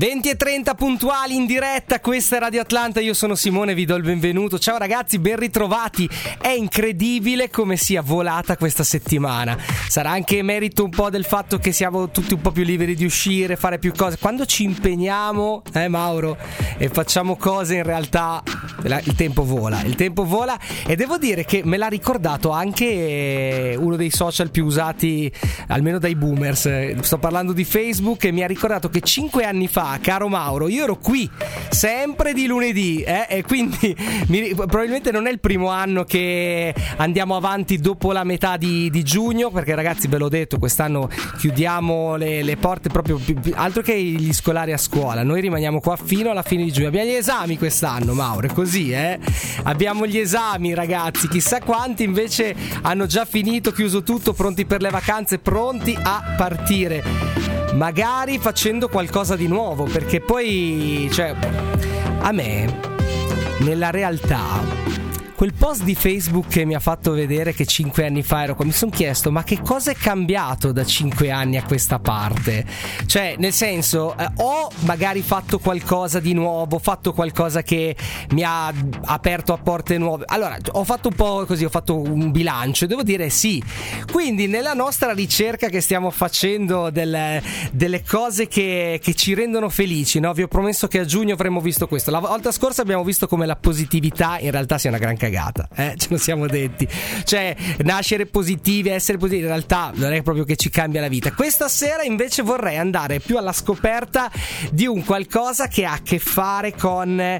20:30 puntuali in diretta, questa è Radio Atlanta, io sono Simone, vi do il benvenuto. Ciao ragazzi, ben ritrovati. È incredibile come sia volata questa settimana. Sarà anche merito un po' del fatto che siamo tutti un po' più liberi di uscire, fare più cose. Quando ci impegniamo, Mauro, e facciamo cose, in realtà il tempo vola. Il tempo vola, e devo dire che me l'ha ricordato anche uno dei social più usati, almeno dai boomers. Sto parlando di Facebook, e mi ha ricordato che 5 anni fa, caro Mauro, io ero qui sempre di lunedì, e quindi probabilmente non è il primo anno che andiamo avanti dopo la metà di giugno, perché ragazzi, ve l'ho detto, quest'anno chiudiamo le porte proprio altro che gli scolari a scuola. Noi rimaniamo qua fino alla fine di giugno. Abbiamo gli esami quest'anno, Mauro, è così, abbiamo gli esami, ragazzi. Chissà quanti invece hanno già finito, chiuso tutto, pronti per le vacanze, pronti a partire, magari facendo qualcosa di nuovo, perché poi, cioè, a me nella realtà quel post di Facebook che mi ha fatto vedere che 5 anni fa ero qua, mi sono chiesto, ma che cosa è cambiato da 5 anni a questa parte? Cioè, nel senso, ho magari fatto qualcosa di nuovo, fatto qualcosa che mi ha aperto a porte nuove. Allora, ho fatto un po' così, ho fatto un bilancio, devo dire sì. Quindi nella nostra ricerca che stiamo facendo delle cose che ci rendono felici, no? Vi ho promesso che a giugno avremmo visto questo. La volta scorsa abbiamo visto come la positività in realtà sia una gran cagata, ce lo siamo detti. Cioè, nascere positivi, essere positivi, in realtà non è proprio che ci cambia la vita. Questa sera invece vorrei andare più alla scoperta di un qualcosa che ha a che fare con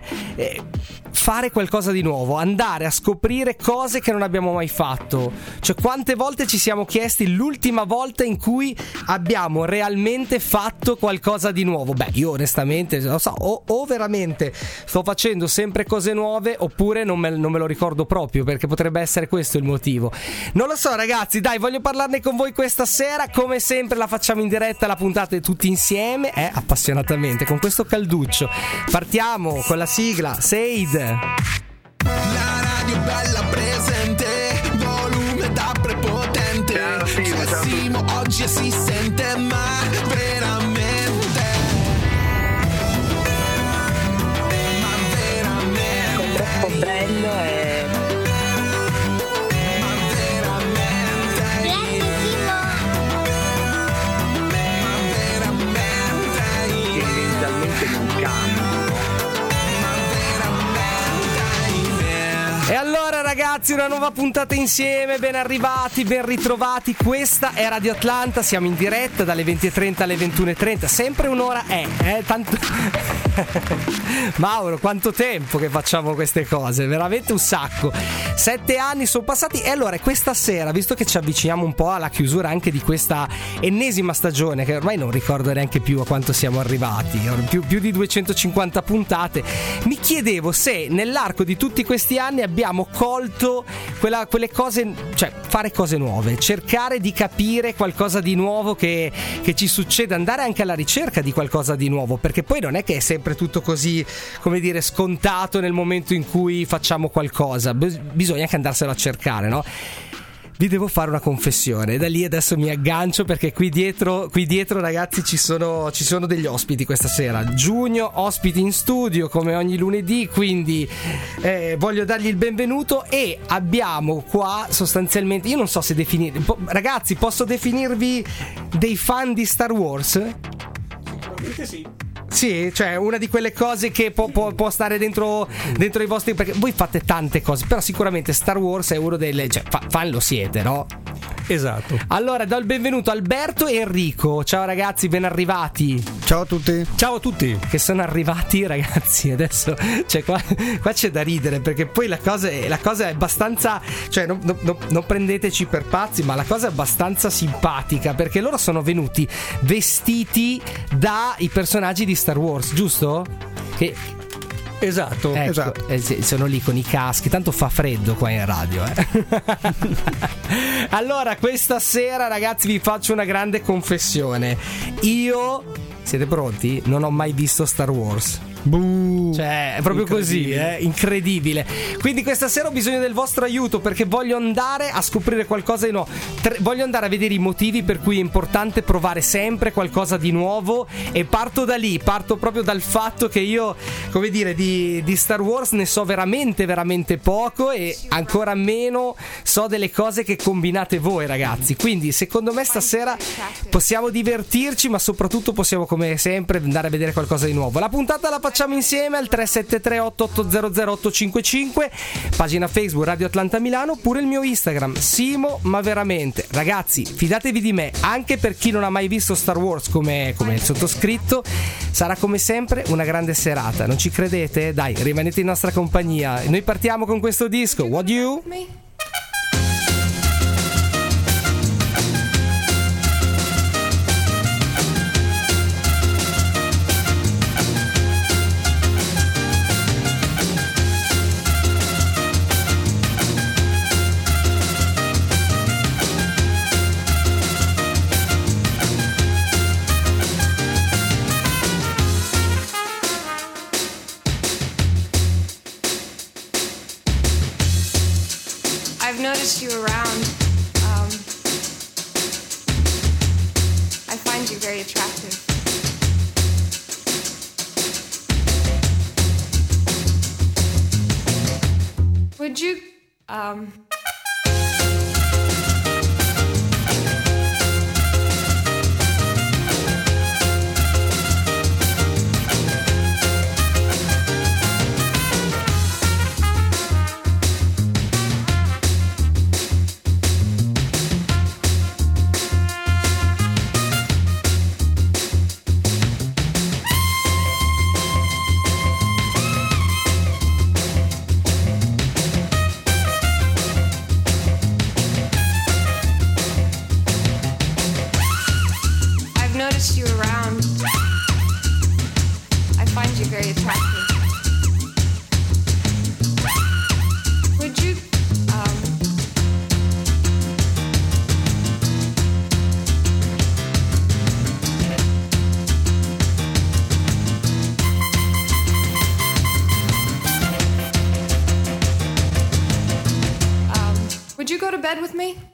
fare qualcosa di nuovo, andare a scoprire cose che non abbiamo mai fatto. Cioè, quante volte ci siamo chiesti l'ultima volta in cui abbiamo realmente fatto qualcosa di nuovo? Beh, io onestamente non so, o veramente sto facendo sempre cose nuove, oppure non me lo ricordo proprio, perché potrebbe essere questo il motivo. Non lo so, ragazzi, dai, voglio parlarne con voi questa sera. Come sempre la facciamo in diretta, la puntata tutti insieme, appassionatamente, con questo calduccio. Partiamo con la sigla Said. La radio bella presente, volume da prepotente. Simo oggi si sente, ma veramente, troppo bello e tendenzialmente non cambia. E allora ragazzi, una nuova puntata insieme, ben arrivati, ben ritrovati. Questa è Radio Atlanta, siamo in diretta dalle 20:30 alle 21:30, sempre un'ora tanto Mauro, quanto tempo che facciamo queste cose, veramente un sacco. 7 anni sono passati. E allora questa sera, visto che ci avviciniamo un po' alla chiusura anche di questa ennesima stagione, che ormai non ricordo neanche più a quanto siamo arrivati, più di 250 puntate, mi chiedevo se nell'arco di tutti questi anni abbiamo colto quelle cose, cioè fare cose nuove, cercare di capire qualcosa di nuovo che ci succede, andare anche alla ricerca di qualcosa di nuovo, perché poi non è che è sempre tutto così, come dire, scontato nel momento in cui facciamo qualcosa, bisogna anche andarselo a cercare, no? Vi devo fare una confessione, da lì adesso mi aggancio, perché qui dietro ragazzi ci sono degli ospiti questa sera. Giugno, ospiti in studio come ogni lunedì, quindi voglio dargli il benvenuto. E abbiamo qua sostanzialmente, io non so se definire, ragazzi, posso definirvi dei fan di Star Wars? Sicuramente sì. Sì, cioè una di quelle cose che può stare dentro i vostri, perché voi fate tante cose, però sicuramente Star Wars è uno delle, cioè fan lo siete, no? Esatto. Allora do il benvenuto a Alberto e Enrico. Ciao ragazzi, ben arrivati. Ciao a tutti. Ciao a tutti. Che sono arrivati, ragazzi. Adesso, cioè, qua c'è da ridere, perché poi la cosa è abbastanza, cioè non prendeteci per pazzi, ma la cosa è abbastanza simpatica, perché loro sono venuti vestiti dai personaggi di Star Wars, giusto? Esatto, ecco, esatto. Sono lì con i caschi, tanto fa freddo qua in radio. Allora, questa sera, ragazzi, vi faccio una grande confessione. Io, siete pronti? Non ho mai visto Star Wars. Cioè, è proprio così, incredibile. Quindi questa sera ho bisogno del vostro aiuto, perché voglio andare a scoprire qualcosa di nuovo. Voglio andare a vedere i motivi per cui è importante provare sempre qualcosa di nuovo, e parto da lì, parto proprio dal fatto che io, come dire, di Star Wars ne so veramente veramente poco, e ancora meno so delle cose che combinate voi, ragazzi. Quindi secondo me stasera possiamo divertirci, ma soprattutto possiamo, come sempre, andare a vedere qualcosa di nuovo. La puntata la facciamo insieme al 373 8800 855, pagina Facebook Radio Atlanta Milano, oppure il mio Instagram Simo ma veramente. Ragazzi, fidatevi di me, anche per chi non ha mai visto Star Wars come il sottoscritto, sarà come sempre una grande serata. Non ci credete? Dai, rimanete in nostra compagnia. Noi partiamo con questo disco, What You? I've noticed you around. I find you very attractive. Would you, noticed you around. I find you very attractive. Would you, would you go to bed with me?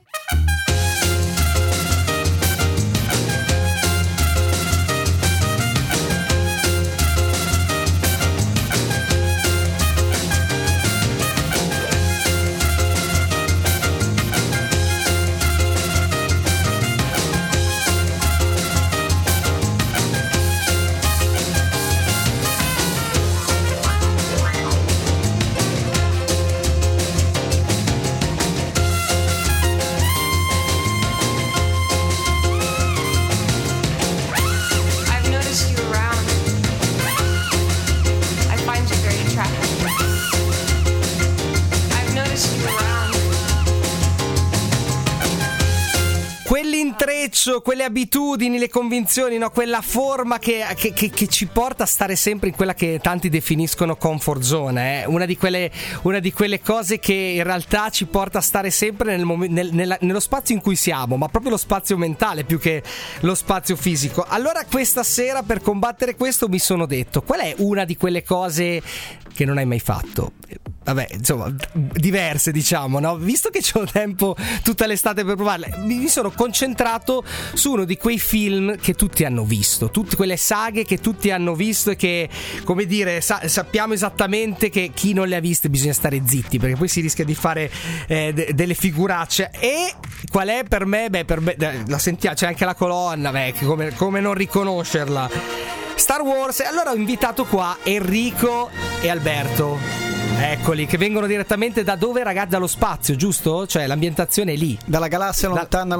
Quelle abitudini, le convinzioni, no? Quella forma che ci porta a stare sempre in quella che tanti definiscono comfort zone, una di quelle cose che in realtà ci porta a stare sempre nello spazio in cui siamo, ma proprio lo spazio mentale più che lo spazio fisico. Allora questa sera, per combattere questo, mi sono detto: qual è una di quelle cose che non hai mai fatto? Vabbè, insomma, diverse, diciamo, no? Visto che c'ho tempo tutta l'estate per provarle, mi sono concentrato su uno di quei film che tutti hanno visto, tutte quelle saghe che tutti hanno visto e che, come dire, sappiamo esattamente che chi non le ha viste bisogna stare zitti, perché poi si rischia di fare delle figuracce. E qual è per me? Per me la sentiamo, c'è anche la colonna, come non riconoscerla? Star Wars. E allora ho invitato qua Enrico e Alberto. Eccoli, che vengono direttamente da dove, ragazzi? Dallo spazio, giusto? Cioè l'ambientazione è lì, dalla galassia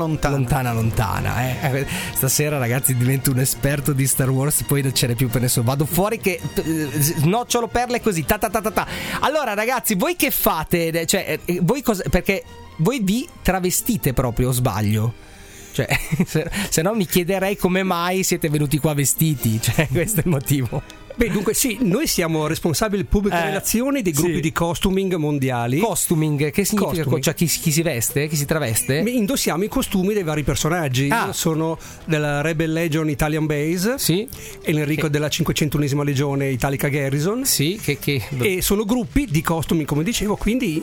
lontana. Stasera, ragazzi, divento un esperto di Star Wars, poi non ce n'è più per nessuno. Vado fuori che snocciolo perle così. Allora, ragazzi, voi che fate? Cioè, voi cosa? Perché voi vi travestite proprio, o sbaglio? Cioè, se no mi chiederei come mai siete venuti qua vestiti. Cioè, questo è il motivo. Beh, dunque sì, noi siamo responsabili pubblica relazioni dei gruppi di costuming mondiali. Costuming, che significa? Costuming. Cioè chi si veste? Chi si traveste? Indossiamo i costumi dei vari personaggi. Io sono della Rebel Legion Italian Base, e Enrico della 501esima Legione Italica Garrison. Sì, e sono gruppi di costumi, come dicevo, quindi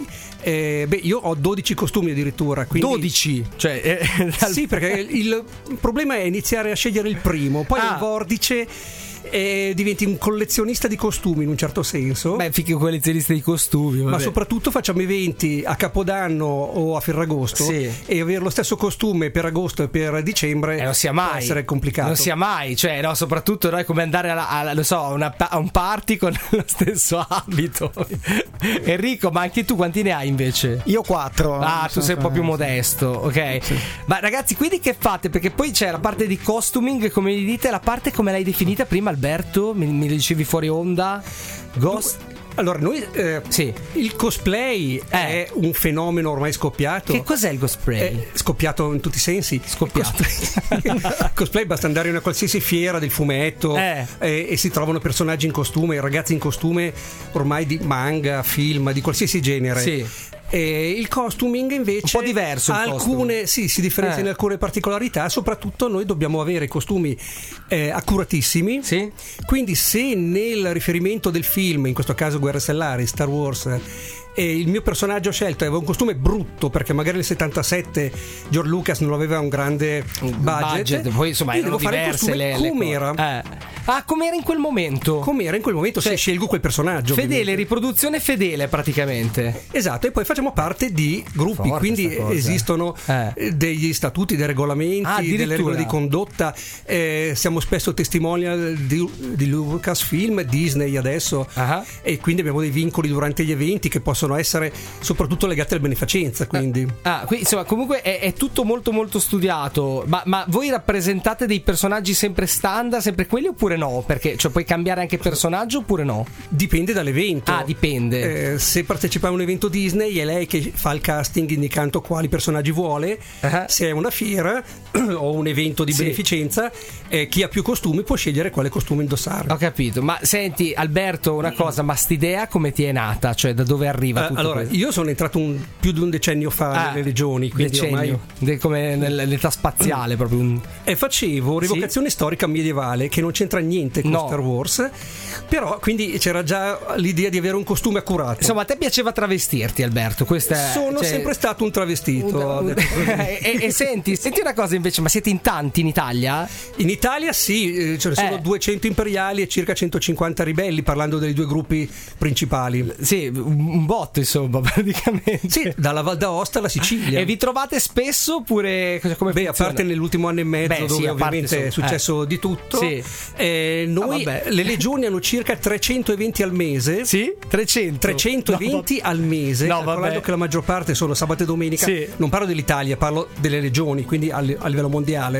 io ho 12 costumi addirittura. Quindi... 12? Cioè, sì, perché il problema è iniziare a scegliere il primo, poi il vordice diventi un collezionista di costumi in un certo senso. Beh, fichi un collezionista di costumi, vabbè. Ma soprattutto facciamo eventi a Capodanno o a Ferragosto, e avere lo stesso costume per agosto e per dicembre non sia mai, può essere complicato. Non sia mai, cioè no, soprattutto noi come andare a un party con lo stesso abito. Enrico, ma anche tu quanti ne hai invece? Io 4. Tu sei un po' più modesto, ok? Sì. Ma ragazzi, quindi che fate? Perché poi c'è la parte di costuming, come gli dite, la parte come l'hai definita prima, Alberto? Mi dicevi fuori onda? Ghost? Allora, noi il cosplay è un fenomeno ormai scoppiato. Che cos'è il cosplay? Scoppiato in tutti i sensi. Scoppiato. Cosplay basta andare in una qualsiasi fiera del fumetto e si trovano personaggi in costume, ragazzi in costume ormai di manga, film, di qualsiasi genere. Sì. Il costuming invece un po' diverso, si differenzia in alcune particolarità. Soprattutto noi dobbiamo avere costumi accuratissimi, quindi se nel riferimento del film, in questo caso Guerre Stellari, Star Wars, il mio personaggio scelto aveva un costume brutto perché magari nel 77 George Lucas non aveva un grande budget, poi insomma erano diverse le com'era. Com'era in quel momento? Com'era in quel momento, se scelgo quel personaggio. Fedele, riproduzione fedele praticamente. Esatto, e poi facciamo parte di gruppi, quindi esistono degli statuti, dei regolamenti, delle regole di condotta. Siamo spesso testimonial di Lucasfilm, Disney adesso, e quindi abbiamo dei vincoli durante gli eventi che possono essere soprattutto legati alla beneficenza. Quindi insomma, comunque è tutto molto molto studiato. Ma voi rappresentate dei personaggi sempre standard, sempre quelli, oppure no? Perché puoi cambiare anche personaggio oppure no? Dipende dall'evento. Dipende. Se partecipa a un evento Disney è lei che fa il casting indicando quali personaggi vuole. Se è una fiera o un evento di beneficenza, chi ha più costumi può scegliere quale costume indossare. Ho capito. Ma senti Alberto, una cosa, ma st'idea come ti è nata? Cioè da dove arriva tutto allora, questo? Io sono entrato più di un decennio fa nelle Legioni, quindi ormai come nell'età spaziale proprio. E facevo rievocazione storica medievale che non c'entra niente con Star Wars, però quindi c'era già l'idea di avere un costume accurato. Insomma, a te piaceva travestirti, Alberto? Sono sempre stato un travestito. E senti una cosa invece, ma siete in tanti in Italia? In Italia sì, ce ne sono 200 imperiali e circa 150 ribelli, parlando dei due gruppi principali. Sì, un botto insomma, praticamente. Sì, dalla Val d'Aosta alla Sicilia. E vi trovate spesso oppure come funziona? A parte nell'ultimo anno e mezzo dove ovviamente è successo di tutto. Noi le Legioni hanno circa 300 eventi al mese. 300 eventi al mese, calcolando che la maggior parte sono sabato e domenica. Non parlo dell'Italia, parlo delle Legioni, quindi a livello mondiale.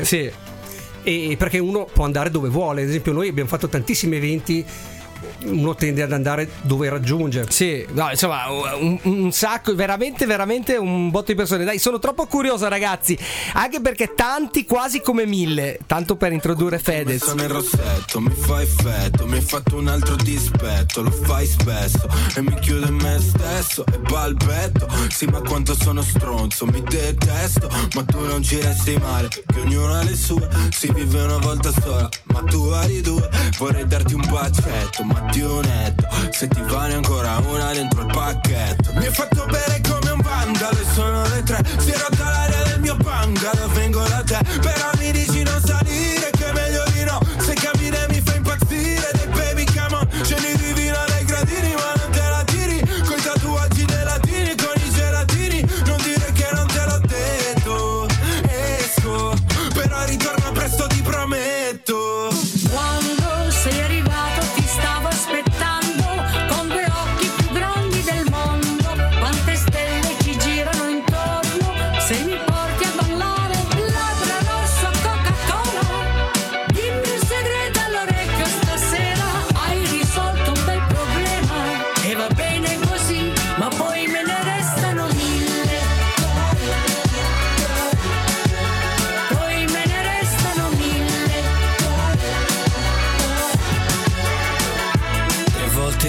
E perché uno può andare dove vuole. Ad esempio noi abbiamo fatto tantissimi eventi, uno tende ad andare dove raggiunge. Insomma un sacco, veramente un botto di persone. Dai, sono troppo curioso ragazzi, anche perché tanti, quasi come 1000, tanto per introdurre Fedez. Sono nel rossetto, mi fa effetto, mi hai fatto un altro dispetto, lo fai spesso e mi chiudo in me stesso e balbetto. Sì, ma quanto sono stronzo, mi detesto, ma tu non ci resti male, che ognuno ha le sue, si vive una volta sola, ma tu hai due. Vorrei darti un bacetto, ma ti netto, se ti vale ancora una dentro il pacchetto. Mi hai fatto bere come un vandalo e sono le 3, si è rotta l'aria del mio bungalow, vengo da te, però mi dici non salire, che è meglio di no, se cammini mi fai impazzire, dei baby come on, scendi divino dai gradini, ma non te la tiri, coi tatuaggi dei latini, con i gelatini, non dire che non te l'ho detto, esco, però ritorno presto ti prometto. Quando sei arrivato ti stavo aspettando con due occhi più grandi del mondo, quante stelle ci girano intorno, se mi porti a ballare labbra rossa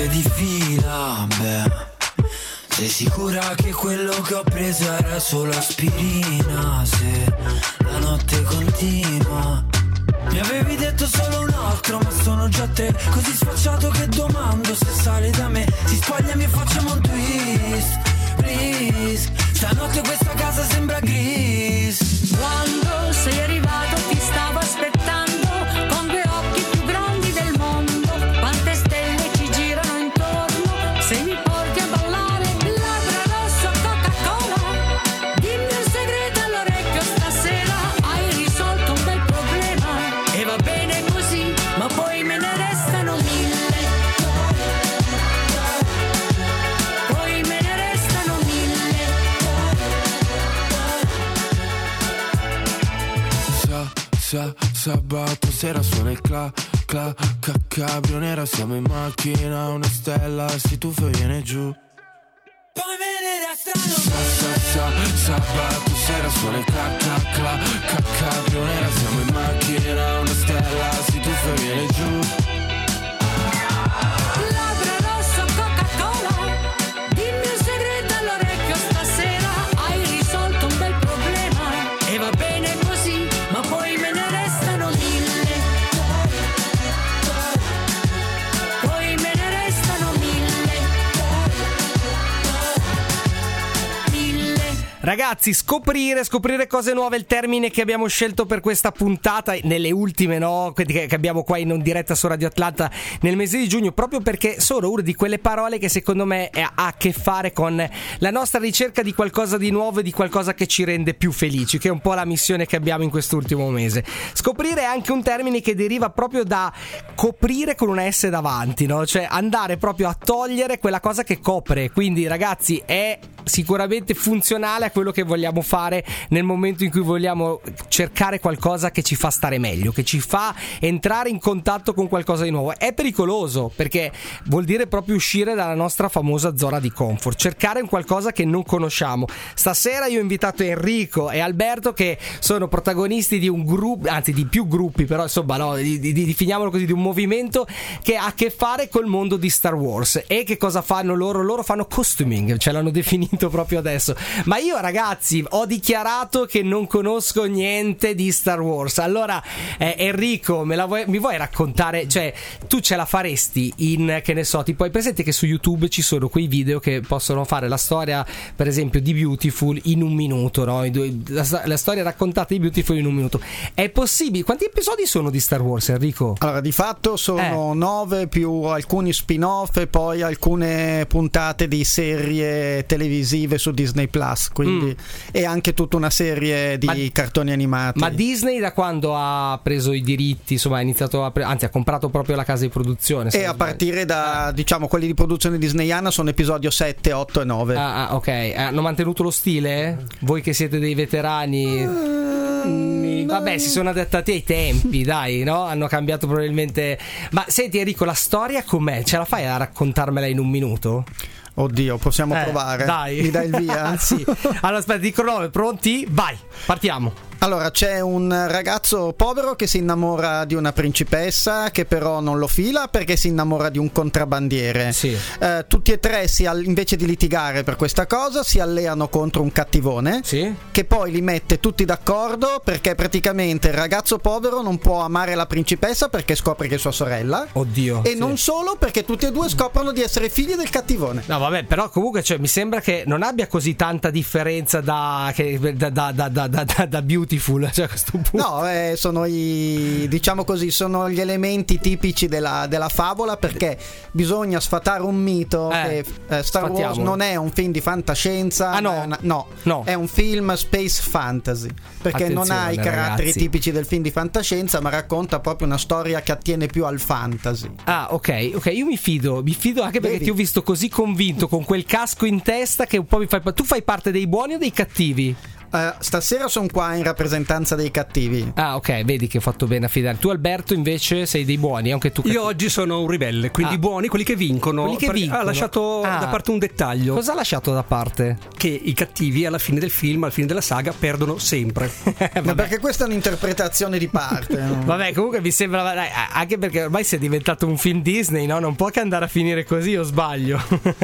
ore di fila, beh. Sei sicura che quello che ho preso era solo aspirina? Se la notte continua. Mi avevi detto solo un altro, ma sono già 3. Così sfacciato che domando se sale da me. Si spogliami e facciamo un twist, please. Stanotte questa casa sembra gris. Quando sei arrivato ti stavo aspettando con 2 occhi più grandi del mondo. Quante stelle ci girano intorno, se mi porti a ballare labbra rosso Coca-Cola. Dimmi un segreto all'orecchio stasera, hai risolto un bel problema. E va bene così, ma poi me ne restano 1000. Poi me ne restano 1000. Sabato sera suona il cabrio nera, siamo in macchina, una stella si tuffa e viene giù. Poi me ne restano sabato sera suona il cabrio nera, siamo in macchina, una stella si tuffa e viene giù. Labbra rosso Coca-Cola, dimmi un segreto all'orecchio stasera, hai risolto un bel problema. E va bene così, ma poi me ne restano 1000. Poi me ne restano 1000. Ragazzi, scoprire cose nuove è il termine che abbiamo scelto per questa puntata, nelle ultime, no? Che abbiamo qua in diretta su Radio Atlanta nel mese di giugno, proprio perché sono una di quelle parole che secondo me ha a che fare con la nostra ricerca di qualcosa di nuovo e di qualcosa che ci rende più felici, che è un po' la missione che abbiamo in quest'ultimo mese. Scoprire è anche un termine che deriva proprio da coprire con una S davanti, no? Cioè andare proprio a togliere quella cosa che copre. Quindi ragazzi, è sicuramente funzionale a quello che vogliamo fare nel momento in cui vogliamo cercare qualcosa che ci fa stare meglio, che ci fa entrare in contatto con qualcosa di nuovo. È pericoloso perché vuol dire proprio uscire dalla nostra famosa zona di comfort, cercare un qualcosa che non conosciamo. Stasera io ho invitato Enrico e Alberto, che sono protagonisti di un gruppo, anzi di più gruppi, però insomma no, definiamolo così, di un movimento che ha a che fare col mondo di Star Wars. E che cosa fanno loro? Loro fanno costuming, ce l'hanno definito proprio adesso. Ma io ragazzi ho dichiarato che non conosco niente di Star Wars. Allora Enrico, mi vuoi raccontare, cioè tu ce la faresti in, che ne so, tipo hai presente che su YouTube ci sono quei video che possono fare la storia, per esempio, di Beautiful in un minuto, no? La storia raccontata di Beautiful in un minuto. È possibile? Quanti episodi sono di Star Wars, Enrico? Allora, di fatto sono 9 più alcuni spin-off e poi alcune puntate di serie televisive su Disney Plus, quindi e anche tutta una serie di cartoni animati. Ma Disney da quando ha preso i diritti, insomma ha iniziato anzi ha comprato proprio la casa di produzione, e a partire da diciamo quelli di produzione disneyana sono episodio 7, 8 e 9. Ok, hanno mantenuto lo stile? Voi che siete dei veterani? Vabbè, si sono adattati ai tempi, dai, no? Hanno cambiato probabilmente. Ma senti Enrico, la storia com'è? Ce la fai a raccontarmela in un minuto? Oddio, possiamo provare. Dai. Mi dai il via? Sì. Allora aspetta, dico 9, pronti? Vai, partiamo. Allora, c'è un ragazzo povero che si innamora di una principessa, che però non lo fila perché si innamora di un contrabbandiere. Sì. Tutti e tre, invece di litigare per questa cosa, si alleano contro un cattivone, sì, che poi li mette tutti d'accordo, perché praticamente il ragazzo povero non può amare la principessa perché scopre che è sua sorella. Oddio. E non solo, perché tutti e due scoprono di essere figli del cattivone. No, vabbè, però comunque cioè, mi sembra che non abbia così tanta differenza da Beautiful, cioè a questo punto. No, sono diciamo così, sono gli elementi tipici della favola, perché bisogna sfatare un mito che Star Wars non è un film di fantascienza. Ah no, no, è un film space fantasy, perché attenzione, non ha i caratteri ragazzi, tipici del film di fantascienza, ma racconta proprio una storia che attiene più al fantasy. Ah, ok, io mi fido anche perché ti ho visto così convinto con quel casco in testa che un po' mi fai. Tu fai parte dei buoni o dei cattivi? Stasera sono qua in rappresentanza dei cattivi. Ah, ok, vedi che ho fatto bene a fidare. Tu, Alberto, invece sei dei buoni, anche tu. Io oggi sono un ribelle, quindi buoni, quelli che vincono. Ha lasciato da parte un dettaglio. Cosa ha lasciato da parte? Che i cattivi alla fine del film, alla fine della saga, perdono sempre. Ma perché questa è un'interpretazione di parte. No? Vabbè, comunque mi sembra, anche perché ormai si è diventato un film Disney, no? Non può che andare a finire così, o sbaglio?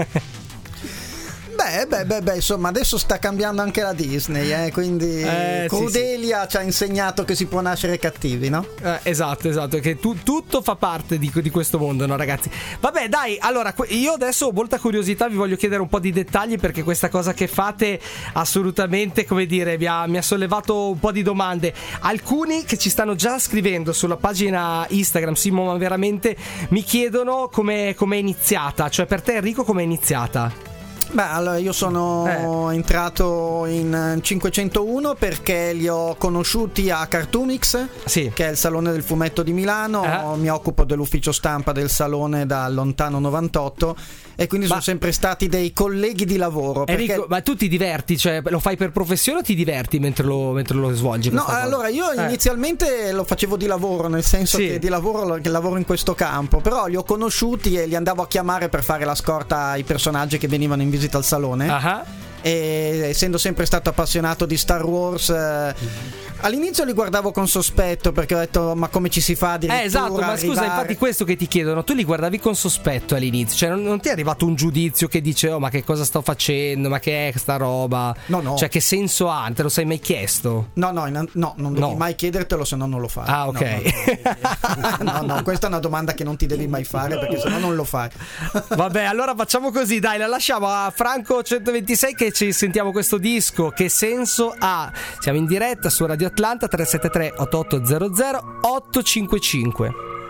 Beh, insomma, adesso sta cambiando anche la Disney, quindi Crudelia sì. Ci ha insegnato che si può nascere cattivi, no? Esatto, che tutto fa parte di questo mondo, no, ragazzi? Vabbè, dai, allora, io adesso ho molta curiosità, vi voglio chiedere un po' di dettagli, perché questa cosa che fate assolutamente, come dire, mi ha sollevato un po' di domande. Alcuni che ci stanno già scrivendo sulla pagina Instagram, Simo, ma veramente mi chiedono come è iniziata, cioè per te, Enrico, come è iniziata? Beh, allora io sono entrato in 501 perché li ho conosciuti a Cartoonix, sì. Che è il salone del fumetto di Milano. Mi occupo dell'ufficio stampa del salone dal lontano 98 e quindi sono sempre stati dei colleghi di lavoro. Enrico, ma tu ti diverti? Cioè, lo fai per professione o ti diverti mentre lo svolgi? No, allora io inizialmente lo facevo di lavoro, nel senso che di lavoro in questo campo, però li ho conosciuti e li andavo a chiamare per fare la scorta ai personaggi che venivano in visita al salone. E essendo sempre stato appassionato di Star Wars, all'inizio li guardavo con sospetto, perché ho detto ma come ci si fa addirittura esatto, ma scusa, infatti questo che ti chiedono, tu li guardavi con sospetto all'inizio, cioè non ti è arrivato un giudizio che dice ma che cosa sto facendo, ma che è sta roba? No. Cioè che senso ha? Te lo sei mai chiesto? No, non devi mai chiedertelo, se no non lo fai. Ah, ok. No, questa è una domanda che non ti devi mai fare, perché se no non lo fai. Vabbè, allora facciamo così, dai, la lasciamo a Franco 126 che ci sentiamo questo disco. Che senso ha? Siamo in diretta su Radio Atlanta 373 8800 855.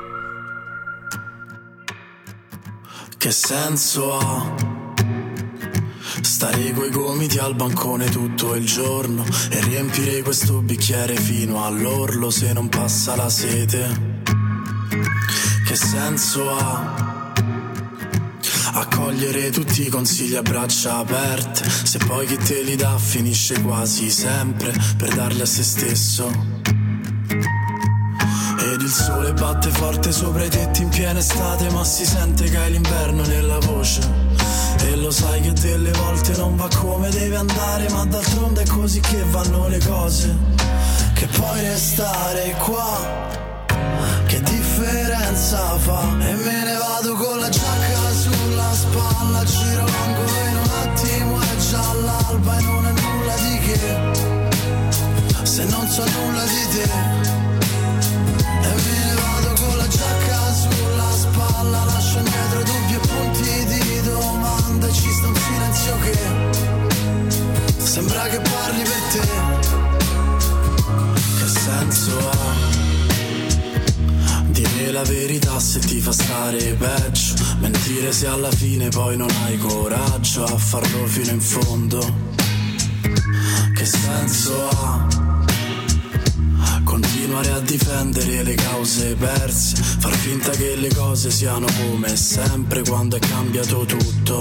Che senso ha stare coi gomiti al bancone tutto il giorno e riempire questo bicchiere fino all'orlo se non passa la sete? Che senso ha accogliere tutti i consigli a braccia aperte se poi chi te li dà finisce quasi sempre per darli a se stesso? Ed il sole batte forte sopra i tetti in piena estate, ma si sente che hai l'inverno nella voce. E lo sai che delle volte non va come deve andare, ma d'altronde è così che vanno le cose. Che puoi restare qua, che differenza fa? E me ne vado con la giacca sulla spalla, giro l'angolo in un attimo, è già l'alba e non è nulla di che, se non so nulla di te. E me ne vado con la giacca sulla spalla, lascio indietro dubbi e punti di domanda, e ci sta un silenzio che sembra che parli per te. Che senso ha dire la verità se ti fa stare peggio, mentire se alla fine poi non hai coraggio a farlo fino in fondo? Che senso ha continuare a difendere le cause perse, far finta che le cose siano come sempre quando è cambiato tutto?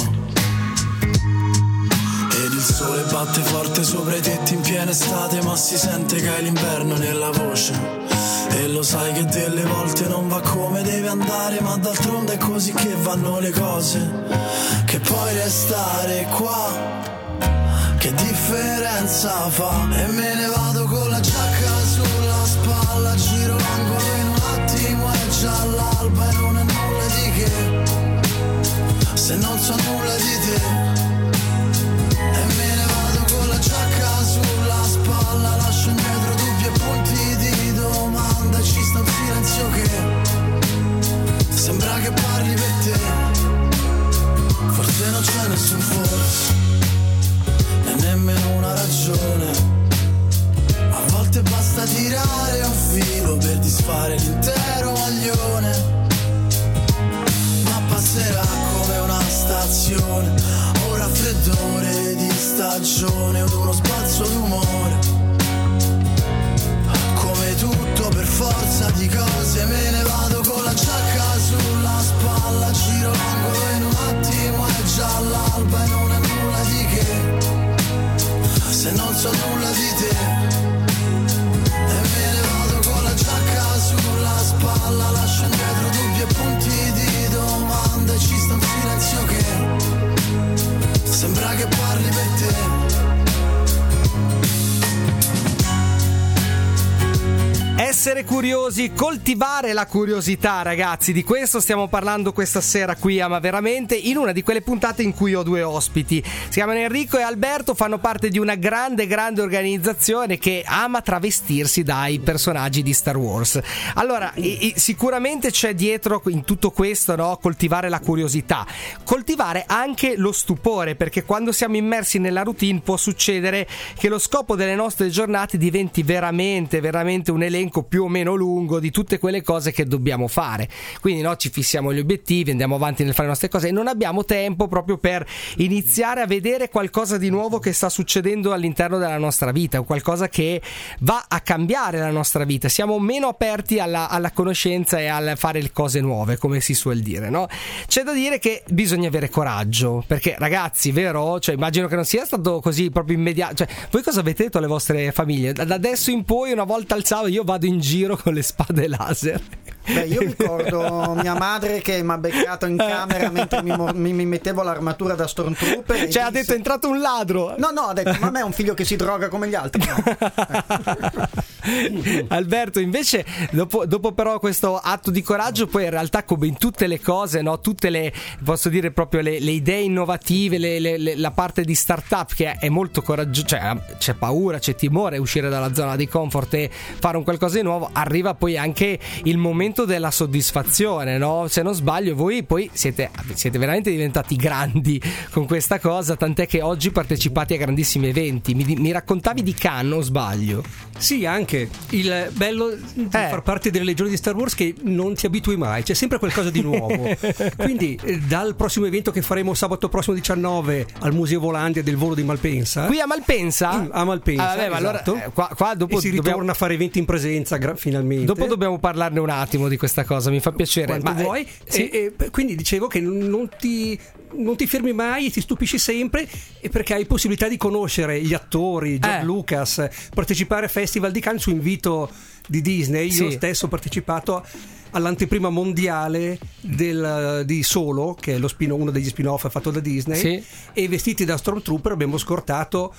Ed il sole batte forte sopra i tetti in piena estate, ma si sente che hai l'inverno nella voce. E lo sai che delle volte non va come deve andare, ma d'altronde è così che vanno le cose. Che puoi restare qua, che differenza fa? E me ne vado con la giacca sulla spalla, giro l'angolo in un attimo, è già l'alba e non è nulla di che, se non so nulla di te. E me ne vado con la giacca sulla spalla, lascio indietro dubbi e punti di domanda, ci sta un silenzio che sembra che parli per te. Forse non c'è nessun forse e nemmeno una ragione, a volte basta tirare un filo per disfare l'intero maglione. Ma passerà come una stazione, o raffreddore di stagione, o uno sbalzo d'umore. Come tutto per forza di cose, me ne vado con la giacca sulla spalla, giro l'angolo in un attimo, è già l'alba e non è nulla di che, se non so nulla di sembra che parli per te. Essere curiosi, coltivare la curiosità, ragazzi, di questo stiamo parlando questa sera qui a Ma Veramente, in una di quelle puntate in cui ho due ospiti. Si chiamano Enrico e Alberto, fanno parte di una grande organizzazione che ama travestirsi dai personaggi di Star Wars. Allora, sicuramente c'è dietro in tutto questo, no? Coltivare la curiosità, coltivare anche lo stupore, perché quando siamo immersi nella routine può succedere che lo scopo delle nostre giornate diventi veramente un elenco più o meno lungo di tutte quelle cose che dobbiamo fare. Quindi no, ci fissiamo gli obiettivi, andiamo avanti nel fare le nostre cose e non abbiamo tempo proprio per iniziare a vedere qualcosa di nuovo che sta succedendo all'interno della nostra vita, o qualcosa che va a cambiare la nostra vita. Siamo meno aperti alla conoscenza e al fare le cose nuove, come si suol dire, no? C'è da dire che bisogna avere coraggio, perché ragazzi, vero? Cioè, immagino che non sia stato così proprio immediato. Cioè, voi cosa avete detto alle vostre famiglie? Da adesso in poi, una volta al sabato, io vado in giro con le spade laser. Beh, io ricordo mia madre che mi ha beccato in camera mentre mi mettevo l'armatura da Stormtrooper. Cioè, ha detto: è entrato un ladro. No, ha detto: ma a me è un figlio che si droga come gli altri. No. Alberto, invece, dopo però questo atto di coraggio, poi in realtà, come in tutte le cose, no, tutte le, posso dire proprio le idee innovative, la parte di startup che è molto coraggiosa, cioè c'è paura, c'è timore a uscire dalla zona di comfort e fare un qualcosa di nuovo, arriva poi anche il momento della soddisfazione, no? Se non sbaglio, voi poi siete veramente diventati grandi con questa cosa, tant'è che oggi partecipate a grandissimi eventi. Mi raccontavi di Cannes, o sbaglio? Sì, anche il bello di far parte delle legioni di Star Wars, che non ti abitui mai, c'è sempre qualcosa di nuovo. Quindi dal prossimo evento che faremo sabato prossimo 19 al Museo Volandia del volo di Malpensa, qui a Malpensa? A Malpensa, vabbè, ma esatto. Allora, qua dopo e si ritorna a fare eventi in presenza finalmente. Dopo dobbiamo parlarne un attimo di questa cosa, mi fa piacere. Quanto vuoi. Sì. Quindi dicevo che non ti fermi mai, ti stupisci sempre, e perché hai possibilità di conoscere gli attori, George Lucas, partecipare a Festival di Cannes su invito di Disney. Io stesso ho partecipato all'anteprima mondiale di Solo, che è uno degli spin-off fatto da Disney, e vestiti da Stormtrooper abbiamo scortato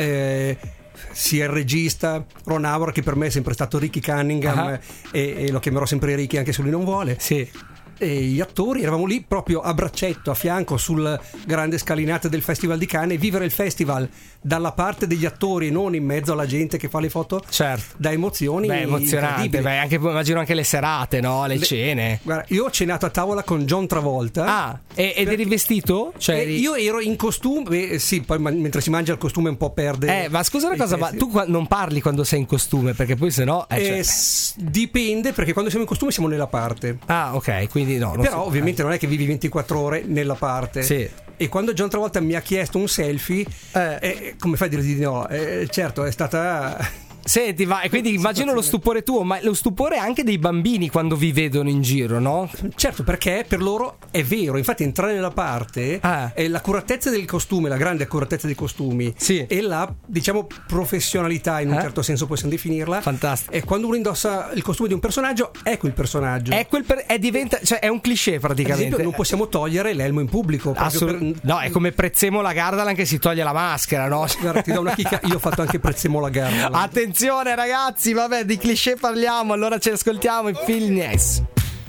sia il regista Ron Howard, che per me è sempre stato Ricky Cunningham, e lo chiamerò sempre Ricky anche se lui non vuole, e gli attori eravamo lì proprio a braccetto, a fianco, sul grande scalinata del Festival di Cannes, e vivere il festival dalla parte degli attori e non in mezzo alla gente che fa le foto, da emozioni. Beh, emozionante. Beh, anche, immagino anche le serate, no? Le cene. Guarda, io ho cenato a tavola con John Travolta. Ed eri vestito? Cioè, io ero in costume. Sì, poi mentre si mangia il costume un po' perde. Ma scusa una cosa, ma tu non parli quando sei in costume, perché poi sennò dipende, perché quando siamo in costume siamo nella parte. Ok, quindi no. Però ovviamente non è che vivi 24 ore nella parte. Sì. E quando John Travolta mi ha chiesto un selfie, come fai a dire di no? Certo, è stata... Senti, e quindi immagino lo stupore tuo, ma lo stupore anche dei bambini quando vi vedono in giro, no? Certo, perché per loro è vero. Infatti entrare nella parte l'accuratezza del costume, la grande accuratezza dei costumi, e la, diciamo, professionalità, in un certo senso possiamo definirla. Fantastico. E quando uno indossa il costume di un personaggio, è quel personaggio. Cioè è un cliché praticamente. Ad esempio, non possiamo togliere l'elmo in pubblico. No, è come Prezzemolo Gardaland che si toglie la maschera, no? Guarda, ti do una chicca, io ho fatto anche Prezzemolo Gardaland. Attenzione ragazzi, vabbè, di cliché parliamo, allora ci ascoltiamo in Phil Nice.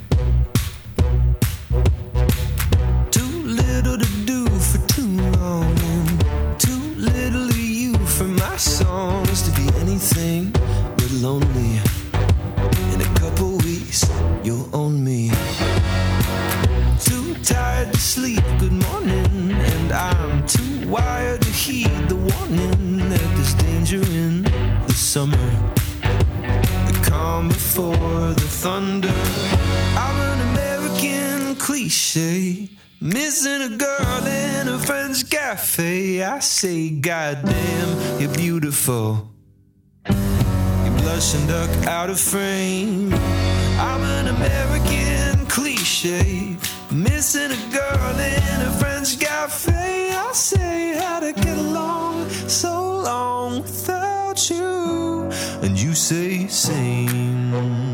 Too little to do for too long, too little of you for my songs to be anything but lonely. In a couple weeks you'll own me. Too tired to sleep, good morning, and I'm too wired to heed the warning that there's danger in the summer, the calm before the thunder. I'm an American cliche, missing a girl in a French cafe. I say, goddamn, you're beautiful. You blush and duck out of frame. I'm an American cliche, missing a girl in a French cafe. I say, how to get along so long without you, and you say same.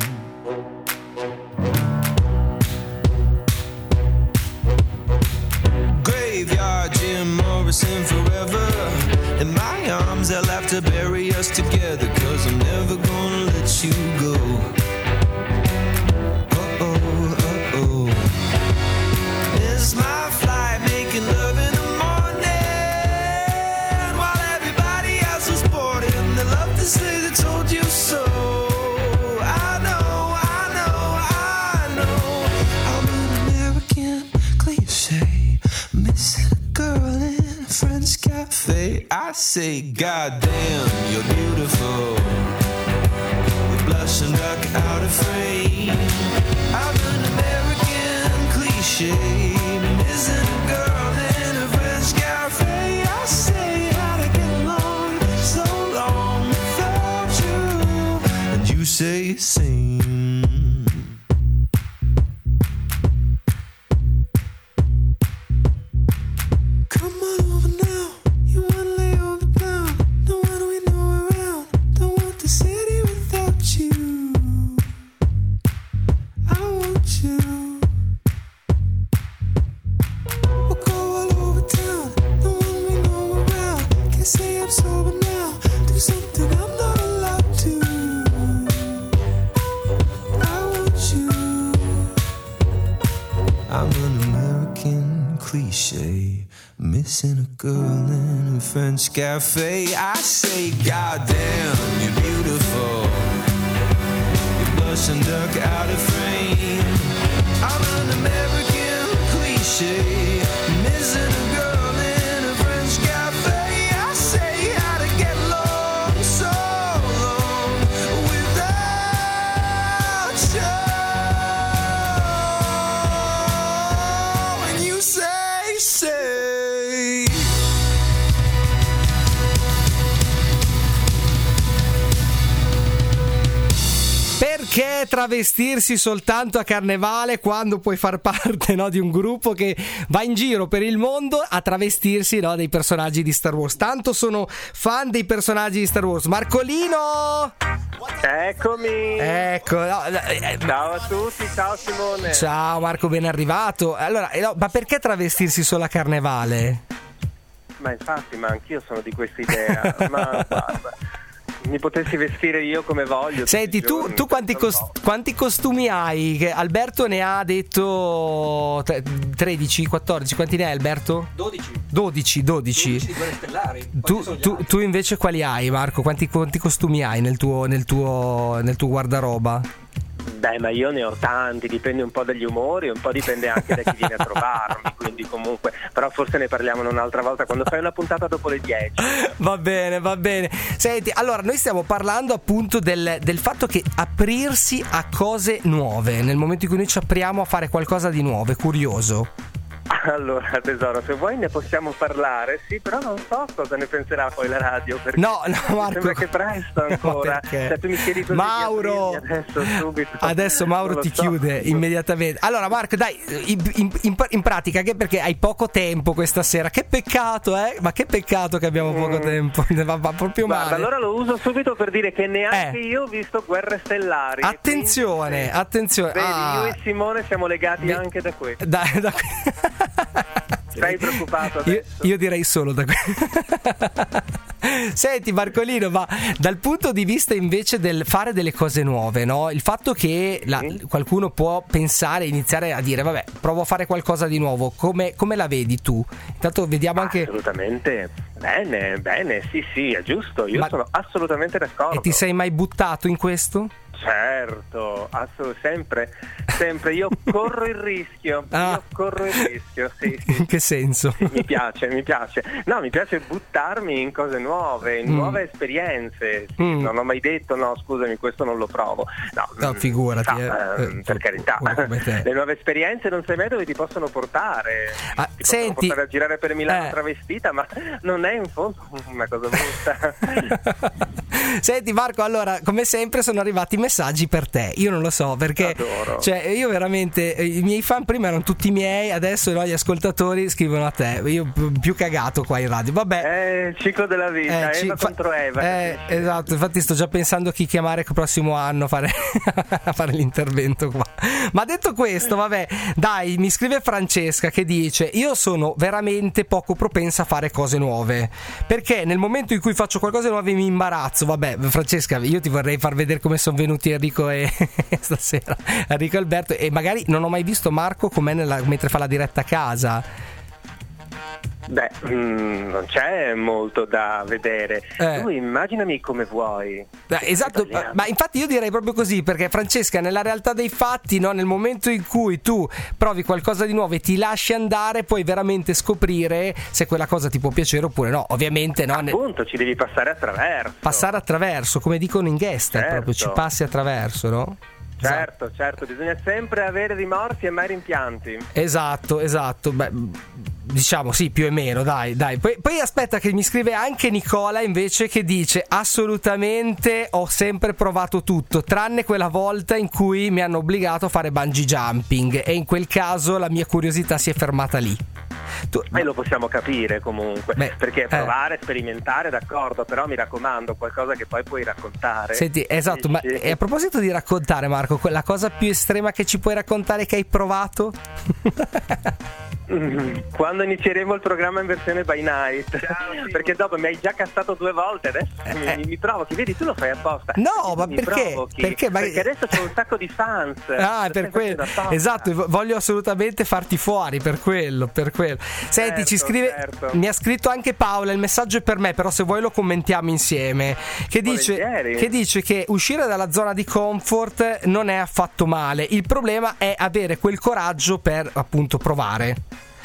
Graveyard Jim Morrison promise him forever. In my arms I'll have to bury us together, 'cause I'm never gonna let you go. Miss my flight, making love in the morning, while everybody else was boarding. They love to say they told you so. I know, I know, I know. I'm an American cliche, missing a girl in a French cafe. I say, goddamn, you're beautiful, with blush and duck out of frame. I'm an American cliche, missing a girl in a French cafe. I say, how'd I get along so long without you? And you say, same. Come on over now, you wanna lay over down. No one we know around, don't want the city without you. I want you. We'll go all over town, no one we know around. Can't say I'm sober now, do something I'm not allowed to. I want you. I'm an American cliche, missing a girl in a French cafe. I say, goddamn, you're beautiful, you blush and duck out of frame. I'm an American cliche, missing a girl in a French cafe. I say, how to get along so long without you. And you say. Perché travestirsi soltanto a Carnevale quando puoi far parte, no, di un gruppo che va in giro per il mondo a travestirsi, no, dei personaggi di Star Wars? Tanto sono fan dei personaggi di Star Wars. Marcolino! Eccomi! Ecco, no, ciao a tutti, ciao Simone! Ciao Marco, ben arrivato. Allora, no, ma perché travestirsi solo a Carnevale? Ma infatti, ma anch'io sono di questa idea. Ma guarda, mi potessi vestire io come voglio. Senti, tu quanti costumi hai? Che Alberto ne ha detto 13, 14. Quanti ne hai, Alberto? 12 di Guerre Stellari. Tu invece quali hai, Marco? Quanti costumi hai nel tuo guardaroba? Beh, ma io ne ho tanti, dipende un po' dagli umori, un po' dipende anche da chi viene a trovarmi, quindi comunque, però forse ne parliamo un'altra volta quando fai una puntata dopo le 10. Va bene. Senti, allora noi stiamo parlando appunto del fatto che aprirsi a cose nuove, nel momento in cui noi ci apriamo a fare qualcosa di nuovo, è curioso. Allora tesoro, se vuoi ne possiamo parlare, sì, però non so cosa ne penserà poi la radio, perché no Marco, sembra che presto ancora. Se tu mi chiedi così Mauro, adesso Mauro ti chiude immediatamente. Allora Marco, dai, in pratica, che perché hai poco tempo questa sera, che peccato, ma che peccato che abbiamo poco tempo. Va proprio male. Guarda, allora lo uso subito per dire che neanche io ho visto Guerre Stellari. Attenzione. Vedi, io e Simone siamo legati anche da questo. Sei preoccupato adesso? Io direi solo da Senti Marcolino, ma dal punto di vista invece del fare delle cose nuove, no? Il fatto che qualcuno può pensare, iniziare a dire vabbè, provo a fare qualcosa di nuovo, come la vedi tu? Intanto vediamo anche. Assolutamente, bene, sì, è giusto, io sono assolutamente d'accordo. E ti sei mai buttato in questo? Certo, sempre, io corro il rischio, sì. In che senso? Sì, mi piace. No, mi piace buttarmi in cose nuove, in nuove esperienze. Sì, non ho mai detto no, scusami, questo non lo provo. No, figurati. Per carità. Le nuove esperienze non sai mai dove ti possono portare. Possono portare a girare per Milano travestita, ma non è in fondo una cosa brutta. Senti Marco, allora come sempre sono arrivati messaggi per te. Io non lo so perché, cioè, io veramente, i miei fan prima erano tutti miei, adesso no, gli ascoltatori scrivono a te. Io più cagato qua in radio. Vabbè, il ciclo della vita, Eva contro Eva. Esatto, infatti sto già pensando chi chiamare il prossimo anno a fare l'intervento qua. Ma detto questo, vabbè, dai, mi scrive Francesca che dice: io sono veramente poco propensa a fare cose nuove, perché nel momento in cui faccio qualcosa di nuovo mi imbarazzo. Vabbè, Francesca, io ti vorrei far vedere come sono venuti Enrico e stasera Enrico e Alberto, e magari non ho mai visto Marco com'è mentre fa la diretta a casa. Beh, non c'è molto da vedere. Tu immaginami come vuoi. Esatto, ma infatti io direi proprio così, perché Francesca, nella realtà dei fatti, no, nel momento in cui tu provi qualcosa di nuovo e ti lasci andare, puoi veramente scoprire se quella cosa ti può piacere oppure no. Ovviamente no. Appunto, ci devi passare attraverso. Passare attraverso, come dicono in Gangster, proprio ci passi attraverso, no? Certo, bisogna sempre avere rimorsi e mai rimpianti. Esatto. Beh, diciamo sì, più o meno, dai. Poi aspetta, che mi scrive anche Nicola invece, che dice: assolutamente ho sempre provato tutto, tranne quella volta in cui mi hanno obbligato a fare bungee jumping, e in quel caso la mia curiosità si è fermata lì. Lo possiamo capire comunque, perché provare, sperimentare, d'accordo, però mi raccomando, qualcosa che poi puoi raccontare. Senti, esatto, ma a proposito di raccontare, Marco, quella cosa più estrema che ci puoi raccontare che hai provato? Quando inizieremo il programma in versione by night, perché dopo mi hai già cassato 2 volte, adesso mi provochi, vedi, tu lo fai apposta. No, ma perché? Perché adesso c'è un sacco di fans. Per quello. Esatto, voglio assolutamente farti fuori per quello. Senti, ci scrive, mi ha scritto anche Paola, il messaggio è per me, però se vuoi lo commentiamo insieme, che dice che uscire dalla zona di comfort non è affatto male, il problema è avere quel coraggio per appunto provare.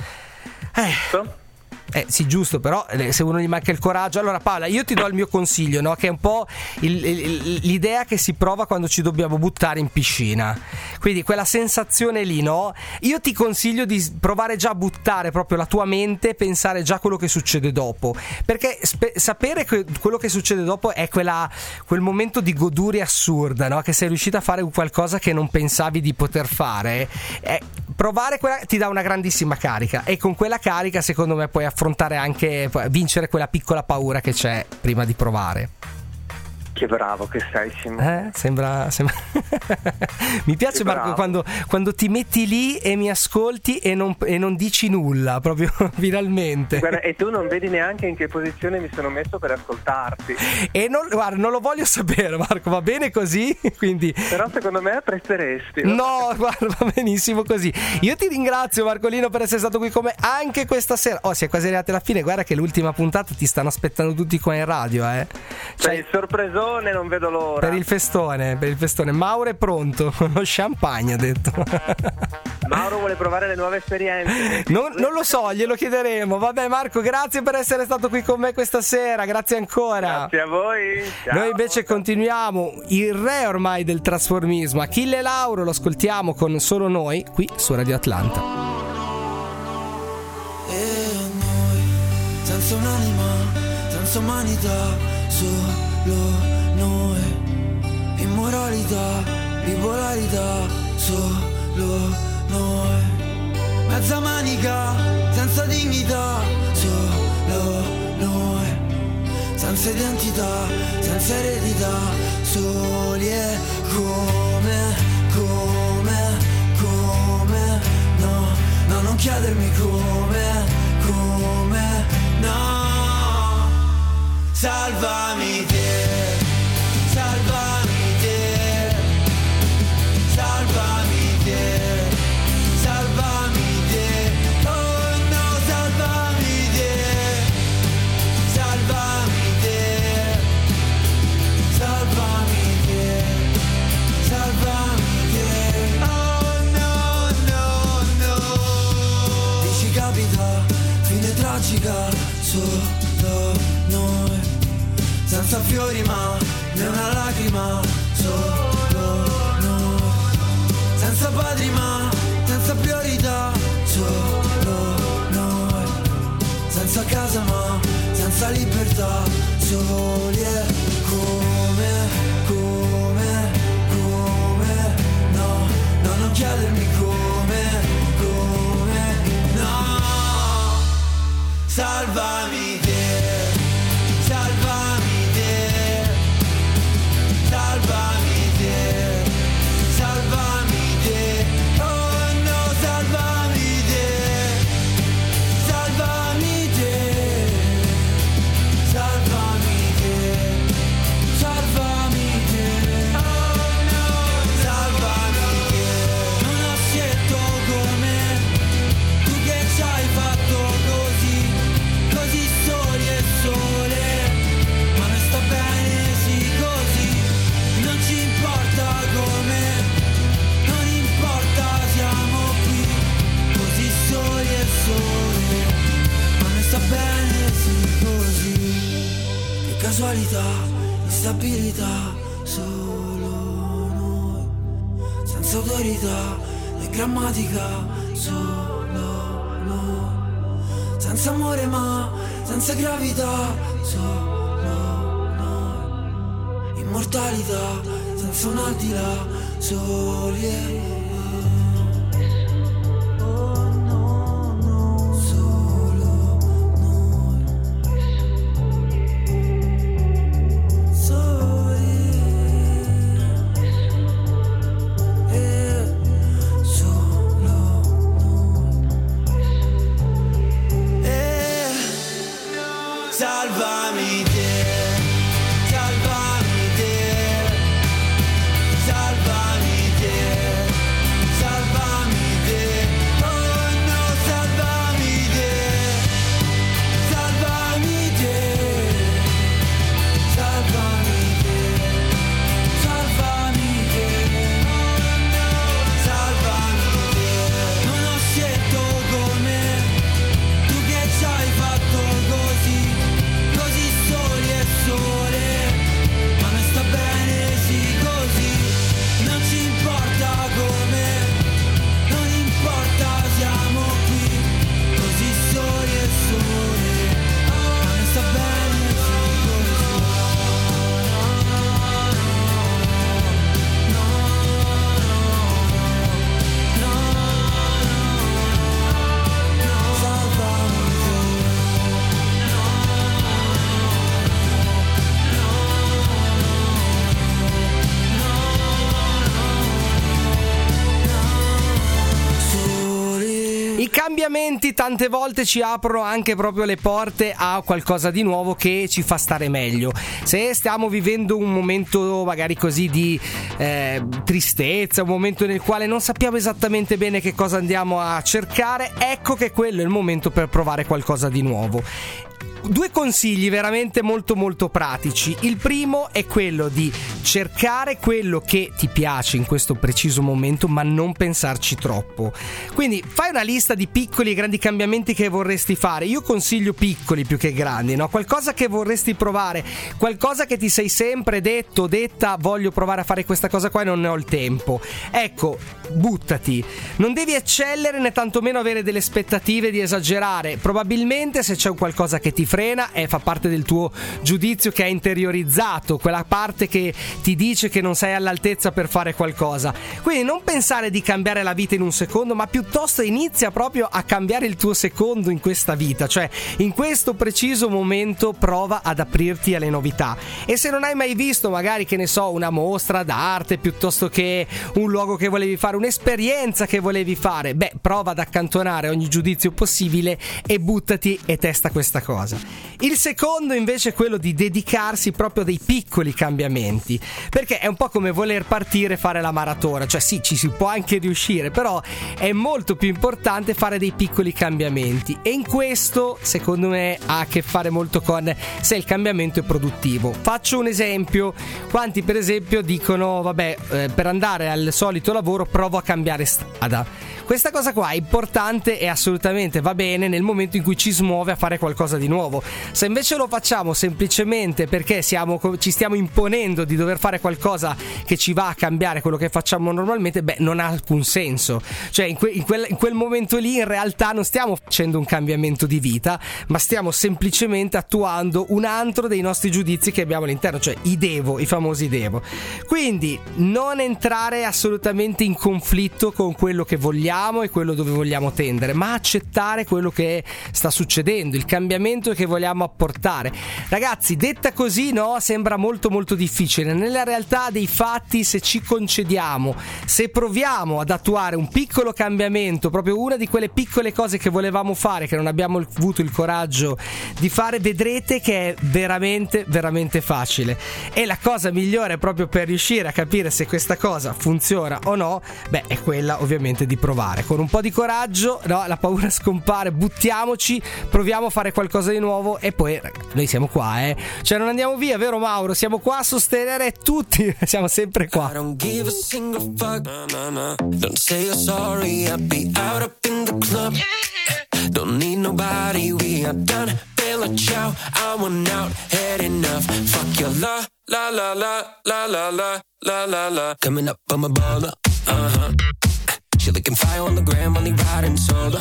Sì, giusto, però se uno gli manca il coraggio. Allora Paola, io ti do il mio consiglio, no? Che è un po' l'idea che si prova quando ci dobbiamo buttare in piscina, quindi quella sensazione lì, no? Io ti consiglio di provare già a buttare proprio la tua mente, pensare già a quello che succede dopo, perché sapere che quello che succede dopo è quel momento di goduria assurda, no? Che sei riuscito a fare qualcosa che non pensavi di poter fare. Provare quella ti dà una grandissima carica, e con quella carica secondo me puoi affrontare anche, vincere quella piccola paura che c'è prima di provare. Che bravo che sei, Simone. Sembra... Mi piace, Marco, quando ti metti lì e mi ascolti e non dici nulla, proprio finalmente. Guarda, e tu non vedi neanche in che posizione mi sono messo per ascoltarti. E guarda, non lo voglio sapere, Marco, va bene così? Quindi... Però secondo me apprezzeresti. No, guarda, va benissimo così. Io ti ringrazio, Marcolino, per essere stato qui con me anche questa sera. Si è quasi arrivati alla fine, guarda che l'ultima puntata ti stanno aspettando tutti qua in radio, Cioè il sorpresone, non vedo l'ora. Per il festone. Mauro è pronto, lo champagne ha detto. Mauro vuole provare le nuove esperienze. Non lo so, glielo chiederemo. Vabbè Marco, grazie per essere stato qui con me questa sera, grazie ancora. Grazie a voi. Ciao. Noi invece continuiamo, il re ormai del trasformismo, Achille Lauro, lo ascoltiamo con Solo Noi qui su Radio Atlanta. E noi, senza un'anima, senza umanità, solo noi, immoralità, bipolarità, solo noi, mezza manica, senza dignità, solo noi, senza identità, senza eredità, soli e come, no, non chiedermi come, no, salvami te. Salvami te, salvami te, salvami te, oh no, salvami te, salvami te, salvami te, salvami te, oh no. Dici capita, fine tragica, solo noi, senza fiori ma né una lacrima, solo noi, senza padri ma senza priorità, solo noi, senza casa ma senza libertà, soli e come. non chiedermi come, no, salvami te, salvami te, salvami te, salvami te, oh no, salvami te, salvami te, salvami te, salvami te, oh no, salvami te. Non ho scelto come tu che ci hai fatto così, così soli e sole, ma non sta bene sì così, non ci importa come, non importa siamo qui, così soli e sole, ma non sta bene sì così. Che casualità, instabilità, solo noi, senza autorità e grammatica, solo noi, senza amore ma senza gravità, solo noi, immortalità senza un al di là, soli e oh no, no, solo noi, soli e solo noi, salvami te, salvami te, salvami te, salvami te, oh no, salvami te, salvami te, salvami te, salvami te, oh no, salvami te. Non ho scelto come tu che ci hai fatto così, così soli e sole, ma non sta bene sì così, non ci importa come, non importa siamo qui, così soli e sole, ma non sta bene sì così. Salvami I cambiamenti tante volte ci aprono anche proprio le porte a qualcosa di nuovo che ci fa stare meglio. Se stiamo vivendo un momento magari così di tristezza, un momento nel quale non sappiamo esattamente bene che cosa andiamo a cercare, ecco che quello è il momento per provare qualcosa di nuovo. Due consigli veramente molto molto pratici. Il primo è quello di cercare quello che ti piace in questo preciso momento, ma non pensarci troppo. Quindi fai una lista di piccoli e grandi cambiamenti che vorresti fare. Io consiglio piccoli più che grandi, no? Qualcosa che vorresti provare, qualcosa che ti sei sempre detto, detta, voglio provare a fare questa cosa qua e non ne ho il tempo. Ecco, buttati. Non devi eccellere né tantomeno avere delle aspettative di esagerare. Probabilmente se c'è un qualcosa che ti frena fa parte del tuo giudizio che hai interiorizzato, quella parte che ti dice che non sei all'altezza per fare qualcosa. Quindi non pensare di cambiare la vita in un secondo, ma piuttosto inizia proprio a cambiare il tuo secondo in questa vita, cioè in questo preciso momento prova ad aprirti alle novità. E se non hai mai visto magari, che ne so, una mostra d'arte piuttosto che un luogo che volevi fare, un'esperienza che volevi fare, prova ad accantonare ogni giudizio possibile e buttati e testa questa cosa. Il secondo invece è quello di dedicarsi proprio a dei piccoli cambiamenti, perché è un po' come voler partire e fare la maratona, cioè sì, ci si può anche riuscire, però è molto più importante fare dei piccoli cambiamenti, e in questo secondo me ha a che fare molto con se il cambiamento è produttivo. Faccio un esempio: quanti per esempio dicono per andare al solito lavoro provo a cambiare strada. questa cosa qua è importante e assolutamente va bene nel momento in cui ci smuove a fare qualcosa di nuovo. Se invece lo facciamo semplicemente perché ci stiamo imponendo di dover fare qualcosa che ci va a cambiare quello che facciamo normalmente, non ha alcun senso. Cioè in quel momento lì in realtà non stiamo facendo un cambiamento di vita, ma stiamo semplicemente attuando un altro dei nostri giudizi che abbiamo all'interno, cioè i famosi devo. Quindi non entrare assolutamente in conflitto con quello che vogliamo e quello dove vogliamo tendere, ma accettare quello che sta succedendo, il cambiamento che vogliamo apportare. Ragazzi, detta così, no, sembra molto molto difficile. Nella realtà dei fatti, se ci concediamo, se proviamo ad attuare un piccolo cambiamento, proprio una di quelle piccole cose che volevamo fare, che non abbiamo avuto il coraggio di fare, vedrete che è veramente veramente facile. E la cosa migliore proprio per riuscire a capire se questa cosa funziona o no, è quella ovviamente di provare. Con un po' di coraggio, no, la paura scompare, buttiamoci, proviamo a fare qualcosa di nuovo e poi noi siamo qua, cioè non andiamo via, vero Mauro? Siamo qua a sostenere tutti, siamo sempre qua. I don't give a single fuck. Don't say you're sorry, I'll be out up in the club. Don't need nobody, we are done. Bella ciao, I want out, had enough. Fuck your la la la la la la la la la la. Coming up on my baller, She looking fire on the gram, only riding solo,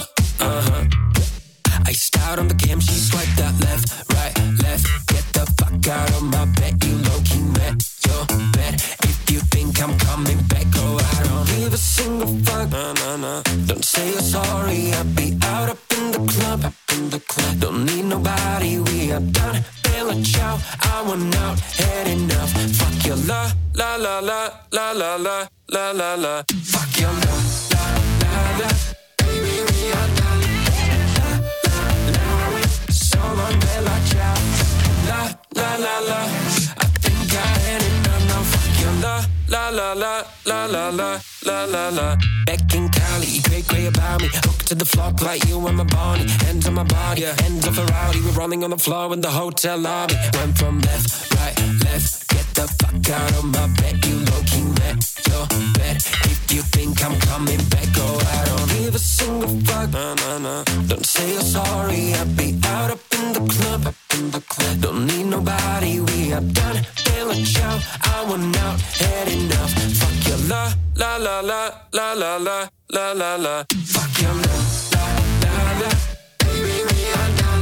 Iced out on the cam, she swiped that left, right, left. Get the fuck out of my bed, you low-key met your bed. If you think I'm coming back, go out. I don't give a single fuck. Don't say you're sorry, I'll be out up in the club. Don't need nobody, we are done. Bella ciao, I want out, had enough. Fuck your la la la la la la la la la la. Fuck your la la la la. Baby, we are done. So long, bella ciao. La la la la. I think I had enough now. Fuck your la la la la la la la la la la. Back in Cali, great about me. Hooked to the floor like you and my body. Hands on my body, hands off a rowdy. We're rolling on the floor in the hotel lobby. Went from left, right, left. Get the fuck out of my bed. You low-key met your bed. If you think I'm coming back, go out. Don't give a single fuck. Don't say you're sorry, I'll be out up in the club. Don't need nobody, we are done. Bella ciao, I want out, had enough. Fuck your la la la la la la la la la la. Fuck your la la la la. Baby, we are done.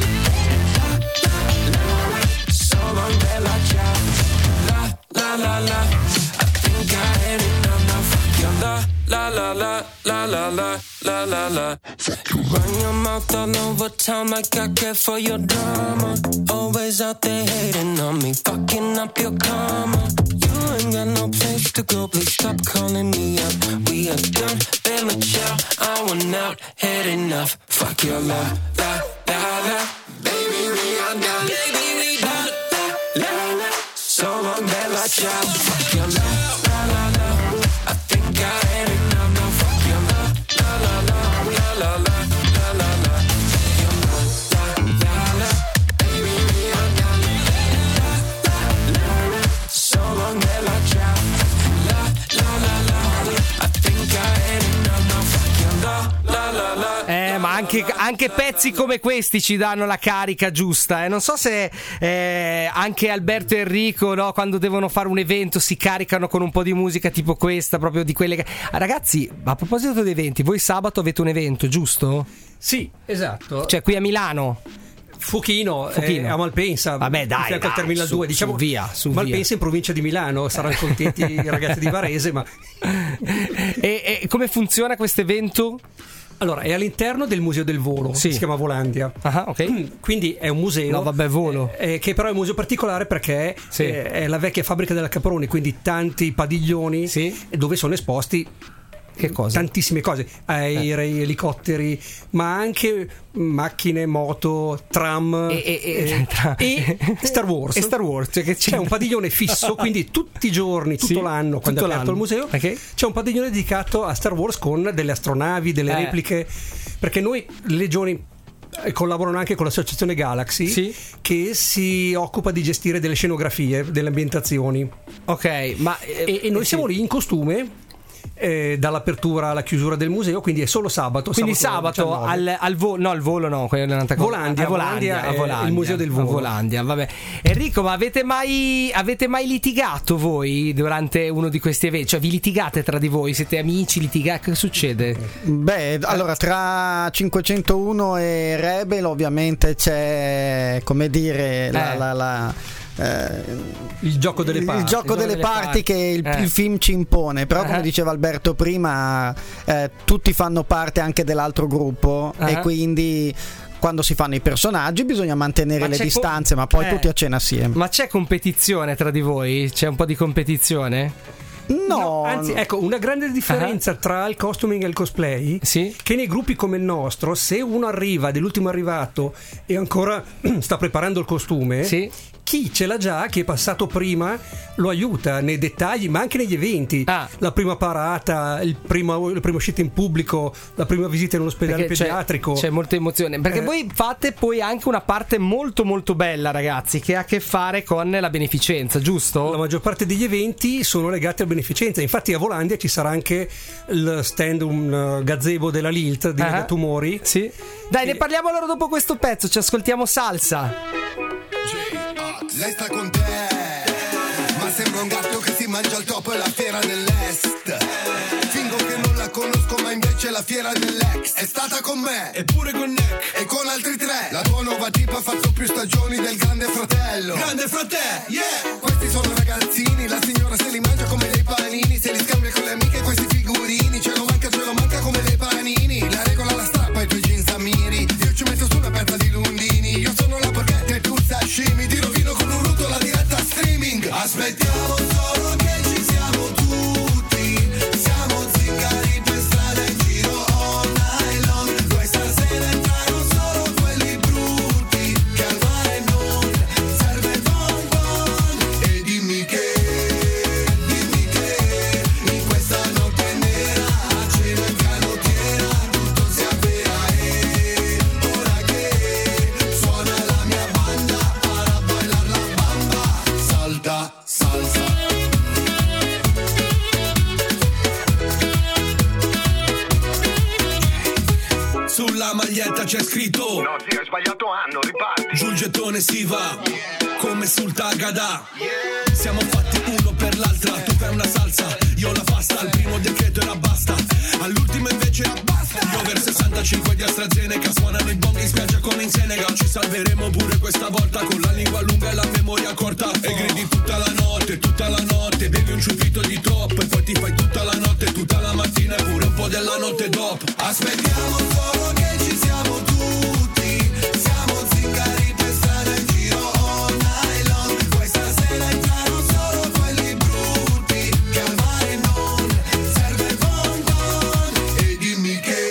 La la la. So long, bella ciao. La la la la. I think I had enough now. Fuck your la la la la la la la la la la. You run your mouth all over town like I care for your drama. Always out there hating on me, fucking up your karma. You ain't got no place to go, please stop calling me up. We are done, bella ciao, I want out, had enough. Fuck your la la la la. Baby, we are done. Baby, we done. La la la. So long, bella ciao. Fuck your la la la la. I think I had enough now. Fuck your la la la la la la la la la la. Fuck your la la la. Baby, we are done. La la la la. So long, bella ciao. La la la la. I think I had enough now. Fuck your la la la la. Ma anche pezzi come questi ci danno la carica giusta. Non so se anche Alberto e Enrico, no, quando devono fare un evento si caricano con un po' di musica tipo questa, proprio di quelle che... Ragazzi, a proposito di eventi, voi sabato avete un evento, giusto? Sì, esatto. Cioè qui a Milano. Fuchino. A Malpensa. Vabbè, dai, al Terminal 2, diciamo su via. Malpensa in provincia di Milano, saranno contenti i ragazzi di Varese, ma e come funziona questo evento? Allora, è all'interno del Museo del Volo, si chiama Volandia. Ok. Quindi è un museo. No, vabbè, Volo. Che però è un museo particolare perché è la vecchia fabbrica della Caproni, quindi tanti padiglioni dove sono esposti che cosa? Tantissime cose, aerei, elicotteri, ma anche macchine, moto, tram e Star Wars. E Star Wars, cioè che c'è un padiglione fisso, quindi tutti i giorni, tutto l'anno, quando è aperto il museo, c'è un padiglione dedicato a Star Wars con delle astronavi, delle repliche, perché noi le legioni collaborano anche con l'associazione Galaxy, che si occupa di gestire delle scenografie, delle ambientazioni. Ok, ma e noi siamo lì in costume dall'apertura alla chiusura del museo, quindi è solo sabato. Quindi sabato al volo no, quello è un'altra cosa. Volandia, il museo del volo. Volandia, vabbè. Enrico, ma avete mai litigato voi durante uno di questi eventi? Cioè vi litigate tra di voi? Siete amici, litigate? Che succede? Beh, allora tra 501 e Rebel ovviamente c'è, come dire, il gioco delle parti, il gioco delle parti che il film ci impone, però come diceva Alberto prima, tutti fanno parte anche dell'altro gruppo e quindi quando si fanno i personaggi bisogna mantenere le distanze, ma poi tutti a cena assieme. Ma c'è competizione tra di voi? C'è un po' di competizione? No, anzi, ecco, una grande differenza tra il costuming e il cosplay, che nei gruppi come il nostro, se uno arriva dell'ultimo arrivato e ancora sta preparando il costume, chi ce l'ha già, chi è passato prima, lo aiuta nei dettagli, ma anche negli eventi. La prima parata, la prima uscita in pubblico, la prima visita in un ospedale pediatrico. C'è molta emozione, perché voi fate poi anche una parte molto molto bella, ragazzi, che ha a che fare con la beneficenza, giusto? La maggior parte degli eventi sono legati alla beneficenza. Infatti a Volandia ci sarà anche il stand, un gazebo della Lilt di Lega Tumori. Dai, ne parliamo allora dopo questo pezzo. Ci ascoltiamo Salsa. Lei sta con te, ma sembra un gatto che si mangia il topo e la fiera dell'est. Fingo che non la conosco, ma invece la fiera dell'ex è stata con me, eppure con Nick e con altri tre. La tua nuova tipa ha fatto più stagioni del Grande Fratello. Grande Fratello, yeah! Questi sono ragazzini, la signora se li mangia come dei panini. Se li scambia con le amiche questi figurini, ce lo manca come dei panini. La regola la strappa ai tuoi jeans a miri. Io ci metto su una pezza di Lundini. Io sono la porchetta e tu sashimi. Ti rovino con un rutto la diretta streaming. Aspettiamo solo che ci siamo tutti. Siamo zingari per strada in giro all night long. Questa sera entrano solo quelli brutti che al mare non serve il bonbon. E dimmi che in questa notte nera a cena in canottiera tutto si avvera. E ora che suona la mia banda para bailar la bamba. Salta, salsa. Sulla maglietta c'è scritto: no zio, hai sbagliato anno, riparti. Giù il gettone si va, come sul Tagada. Siamo fatti uno per l'altra. Tu fai una salsa, io la pasta. Al primo decreto era basta, all'ultimo invece era basta. Io over 65 di AstraZeneca, suonano i bong in spiaggia come in Senegal. Ci salveremo pure questa volta, con la lingua lunga e la memoria corta. E gridi tutta la notte, bevi un ciuffito di top e poi ti fai tutta la notte, tutta la mattina e pure un po' della notte dopo. Aspettiamo solo che ci siamo tutti. Siamo zingari per strada in giro all night long. Questa sera entrano solo quelli brutti che al mare non serve il bonbon. E dimmi che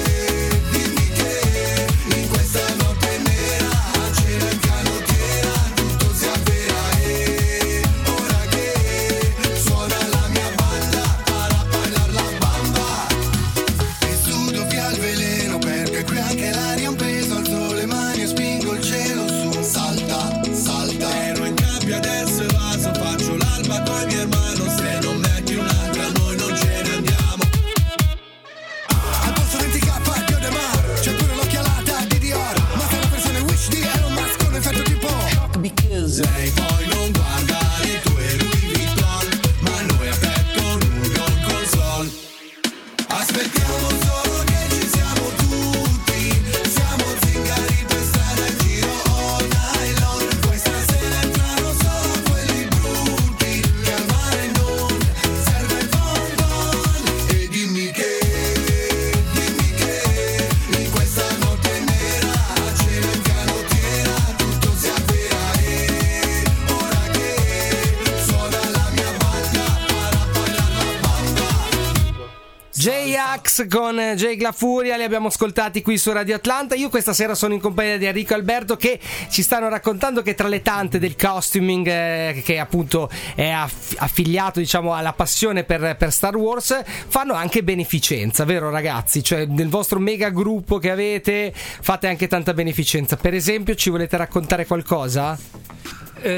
in questa notte nera a cena in canottiera tutto si avvera. E ora che suona la mia banda para bailar la bamba. E sudo via il veleno perché qui anche l'aria un peso. Alzo le mani e spingo il cielo su. Salta, salta. Ero in gabbia adesso evaso, faccio l'alba coi miei hermano. Se non metti un'altra noi non ce ne andiamo. Addosso 20k Dio de Mar, c'è pure l'occhialata di Dior. Ma sei la versione Wish di Elon Musk con effetto tipo shock because lei poi non guarda le tue Louis Vuitton, ma noi a petto nudo in console. Aspettiamo solo che ci siamo tutti. Siamo zingari per strada in giro all night long. Questa sera entrano solo quelli brutti che al mare non serve il bonbon. E dimmi che in questa notte nera a cena in canottiera tutto si avvera. E ora che suona la mia banda para bailar la bamba. J-Ax con Jay Glafuria, li abbiamo ascoltati qui su Radio Atlanta. Io questa sera sono in compagnia di Enrico e Alberto, che ci stanno raccontando che tra le tante del costuming, che appunto è affiliato, diciamo, alla passione per Star Wars, fanno anche beneficenza, vero ragazzi? Cioè nel vostro mega gruppo che avete fate anche tanta beneficenza. Per esempio, ci volete raccontare qualcosa?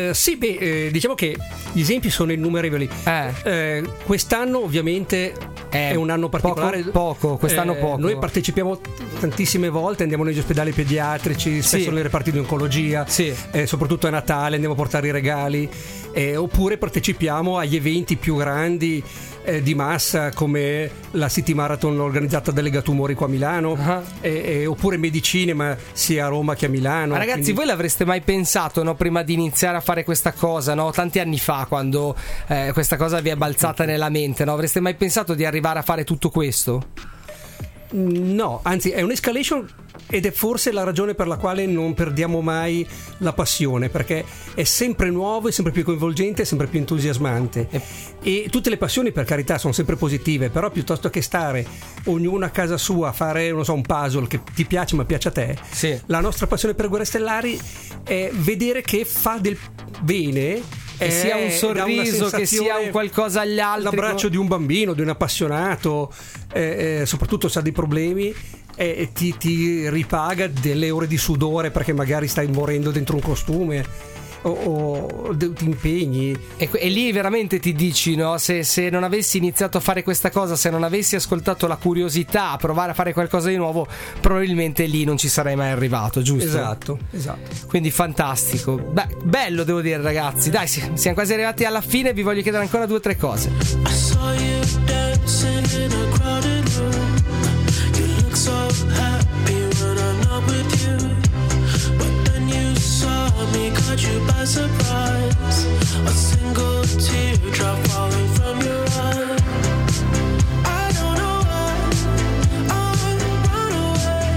Diciamo che gli esempi sono innumerevoli. Quest'anno ovviamente è un anno particolare. Poco, quest'anno poco. Noi partecipiamo tantissime volte, andiamo negli ospedali pediatrici, spesso nei reparti di oncologia, soprattutto a Natale andiamo a portare i regali, oppure partecipiamo agli eventi più grandi di massa come la City Marathon organizzata da Legatumori qua a Milano, oppure Medicinema sia a Roma che a Milano. Ma ragazzi, voi l'avreste mai pensato, no, prima di iniziare a fare questa cosa, no? Tanti anni fa, quando questa cosa vi è balzata nella mente, no? Avreste mai pensato di arrivare a fare tutto questo? No, anzi è un'escalation, ed è forse la ragione per la quale non perdiamo mai la passione, perché è sempre nuovo, è sempre più coinvolgente, è sempre più entusiasmante. E tutte le passioni, per carità, sono sempre positive, però piuttosto che stare ognuno a casa sua a fare, non so, un puzzle che ti piace ma piace a te, la nostra passione per Guerre Stellari è vedere che fa del bene, che sia un sorriso, che sia un qualcosa agli altri, l'abbraccio di un bambino, di un appassionato, soprattutto se ha dei problemi, ti ripaga delle ore di sudore perché magari stai morendo dentro un costume o ti impegni, e lì veramente ti dici, no, se non avessi iniziato a fare questa cosa, se non avessi ascoltato la curiosità a provare a fare qualcosa di nuovo, probabilmente lì non ci sarei mai arrivato, giusto? Esatto. Quindi fantastico. Beh, bello, devo dire, ragazzi. Dai, siamo quasi arrivati alla fine. Vi voglio chiedere ancora 2 o 3 cose. I saw you dancing in a crowded room. You look so happy when I'm not with you. But then you saw me, caught you by surprise. A single teardrop falling from your eye. I don't know why I run away.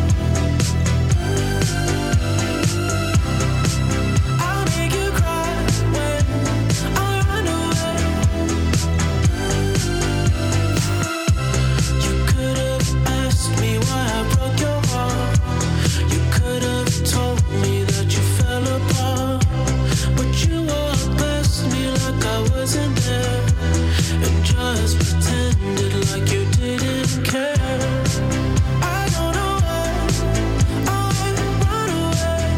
I'll make you cry when I run away. You could have asked me why I broke your heart. You could have told me that you fell apart. But you walked past me like I wasn't there, and just pretended like you didn't care. I don't know why I run away.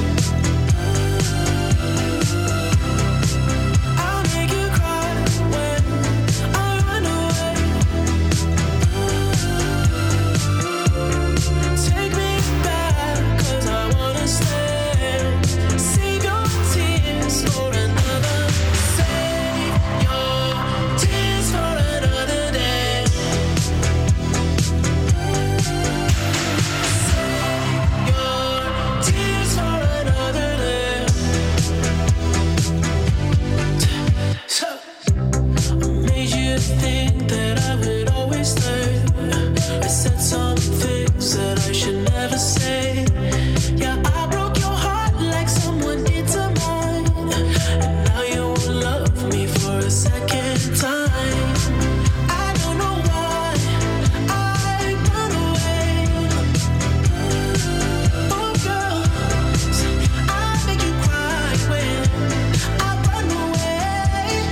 I'll make you cry when I run away. Take me back, 'cause I wanna stay. Save your tears for another. Save your tears for another day. Save your tears for another day. So I made you think that I would always stay. I said some things that I should never say. Yeah, I broke your heart like someone did to mine, and now you won't love me for a second time. I don't know why I run away. Oh girls, I make you cry when I run away.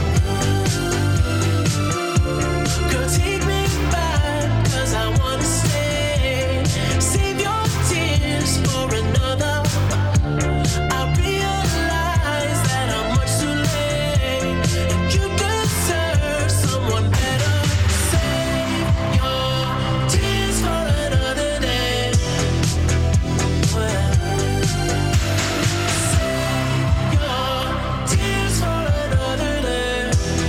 Girl, take me back, 'cause I wanna stay. Save your tears for another. I realize that I'm much too late, and you deserve someone better. Save your tears for another day. Well, save your tears for another day.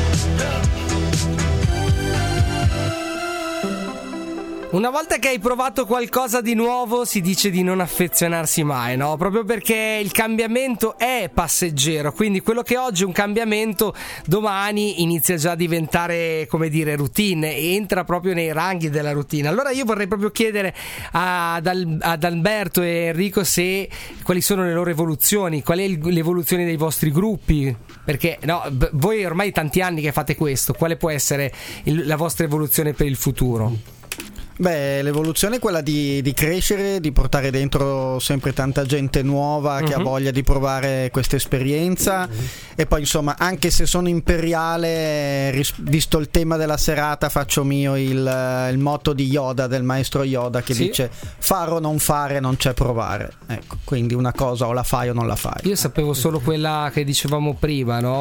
Una volta che hai provato qualcosa di nuovo si dice di non affezionarsi mai, no? Proprio perché il cambiamento è passeggero, quindi quello che oggi è un cambiamento domani inizia già a diventare, come dire, routine, entra proprio nei ranghi della routine. Allora io vorrei proprio chiedere ad Alberto e Enrico quali sono le loro evoluzioni, qual è l'evoluzione dei vostri gruppi, perché no, voi ormai tanti anni che fate questo, quale può essere la vostra evoluzione per il futuro? Beh, l'evoluzione è quella di crescere, di portare dentro sempre tanta gente nuova che ha voglia di provare questa esperienza, e poi insomma, anche se sono imperiale, visto il tema della serata, faccio mio il motto di Yoda, del maestro Yoda, che dice: fare o non fare, non c'è provare. Ecco, quindi una cosa o la fai o non la fai. Io sapevo solo quella che dicevamo prima, no?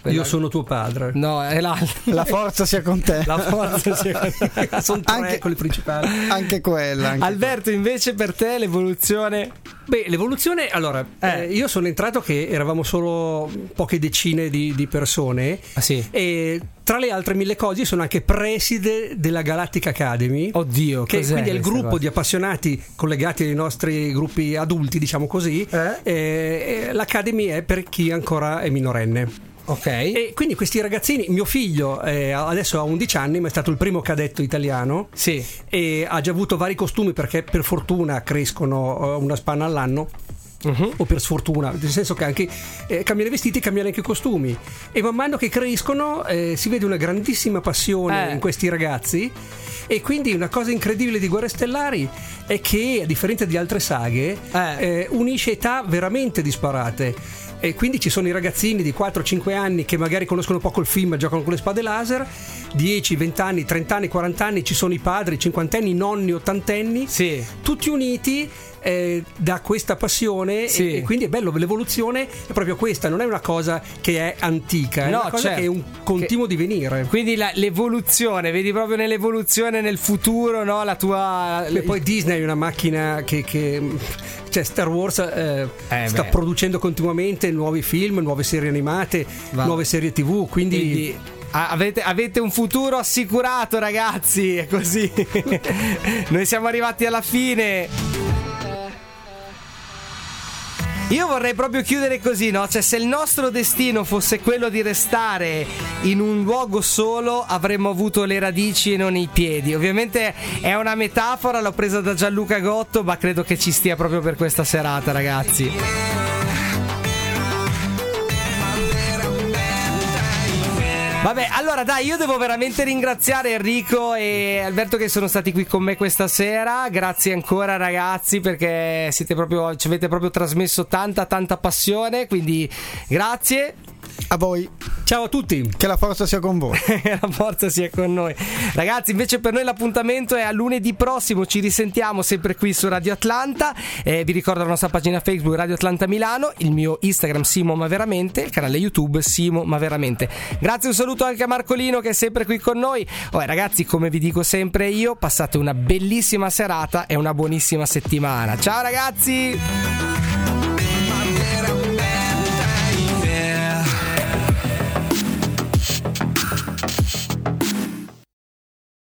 Io sono tuo padre. No, è la forza sia con te. La forza sia con te. Sono tre quelli principali. Anche quella. Alberto, invece per te l'evoluzione? Beh, l'evoluzione, allora, io sono entrato che eravamo solo poche decine di persone. Ah, sì. E tra le altre 1000 cose sono anche preside della Galactic Academy. Oddio, che quindi è il gruppo di appassionati collegati ai nostri gruppi adulti, diciamo così. L'Academy è per chi ancora è minorenne. Ok. E quindi questi ragazzini, mio figlio adesso ha 11 anni, ma è stato il primo cadetto italiano. Sì. E ha già avuto vari costumi perché per fortuna crescono una spanna all'anno. O per sfortuna, nel senso che anche cambiare vestiti, cambiare anche costumi, e man mano che crescono si vede una grandissima passione in questi ragazzi. E quindi una cosa incredibile di Guerre Stellari è che, a differenza di altre saghe, unisce età veramente disparate. E quindi ci sono i ragazzini di 4-5 anni che magari conoscono poco il film, giocano con le spade laser, 10, 20 anni, 30 anni, 40 anni, ci sono i padri, i cinquantenni, i nonni, ottantenni, tutti uniti da questa passione. E quindi è bello, l'evoluzione è proprio questa, non è una cosa che è antica, è una cosa che è un continuo divenire. Quindi l'evoluzione, vedi proprio nell'evoluzione nel futuro, no? La tua... E poi Disney è una macchina che cioè Star Wars sta producendo continuamente nuovi film, nuove serie animate, nuove serie TV, quindi avete un futuro assicurato, ragazzi, è così. Noi siamo arrivati alla fine. Io vorrei proprio chiudere così, no? Cioè, se il nostro destino fosse quello di restare in un luogo solo, avremmo avuto le radici e non i piedi. Ovviamente è una metafora, l'ho presa da Gianluca Gotto, ma credo che ci stia proprio per questa serata, ragazzi. Vabbè, allora dai, io devo veramente ringraziare Enrico e Alberto che sono stati qui con me questa sera. Grazie ancora, ragazzi, perché ci avete proprio trasmesso tanta passione, quindi grazie. A voi. Ciao a tutti. Che la forza sia con voi. La forza sia con noi. Ragazzi, invece per noi l'appuntamento è a lunedì prossimo. Ci risentiamo sempre qui su Radio Atlanta. Vi ricordo la nostra pagina Facebook Radio Atlanta Milano, il mio Instagram Simo Ma Veramente, il canale YouTube Simo Ma Veramente. Grazie, un saluto anche a Marcolino che è sempre qui con noi. Ragazzi, come vi dico sempre io, passate una bellissima serata e una buonissima settimana. Ciao ragazzi.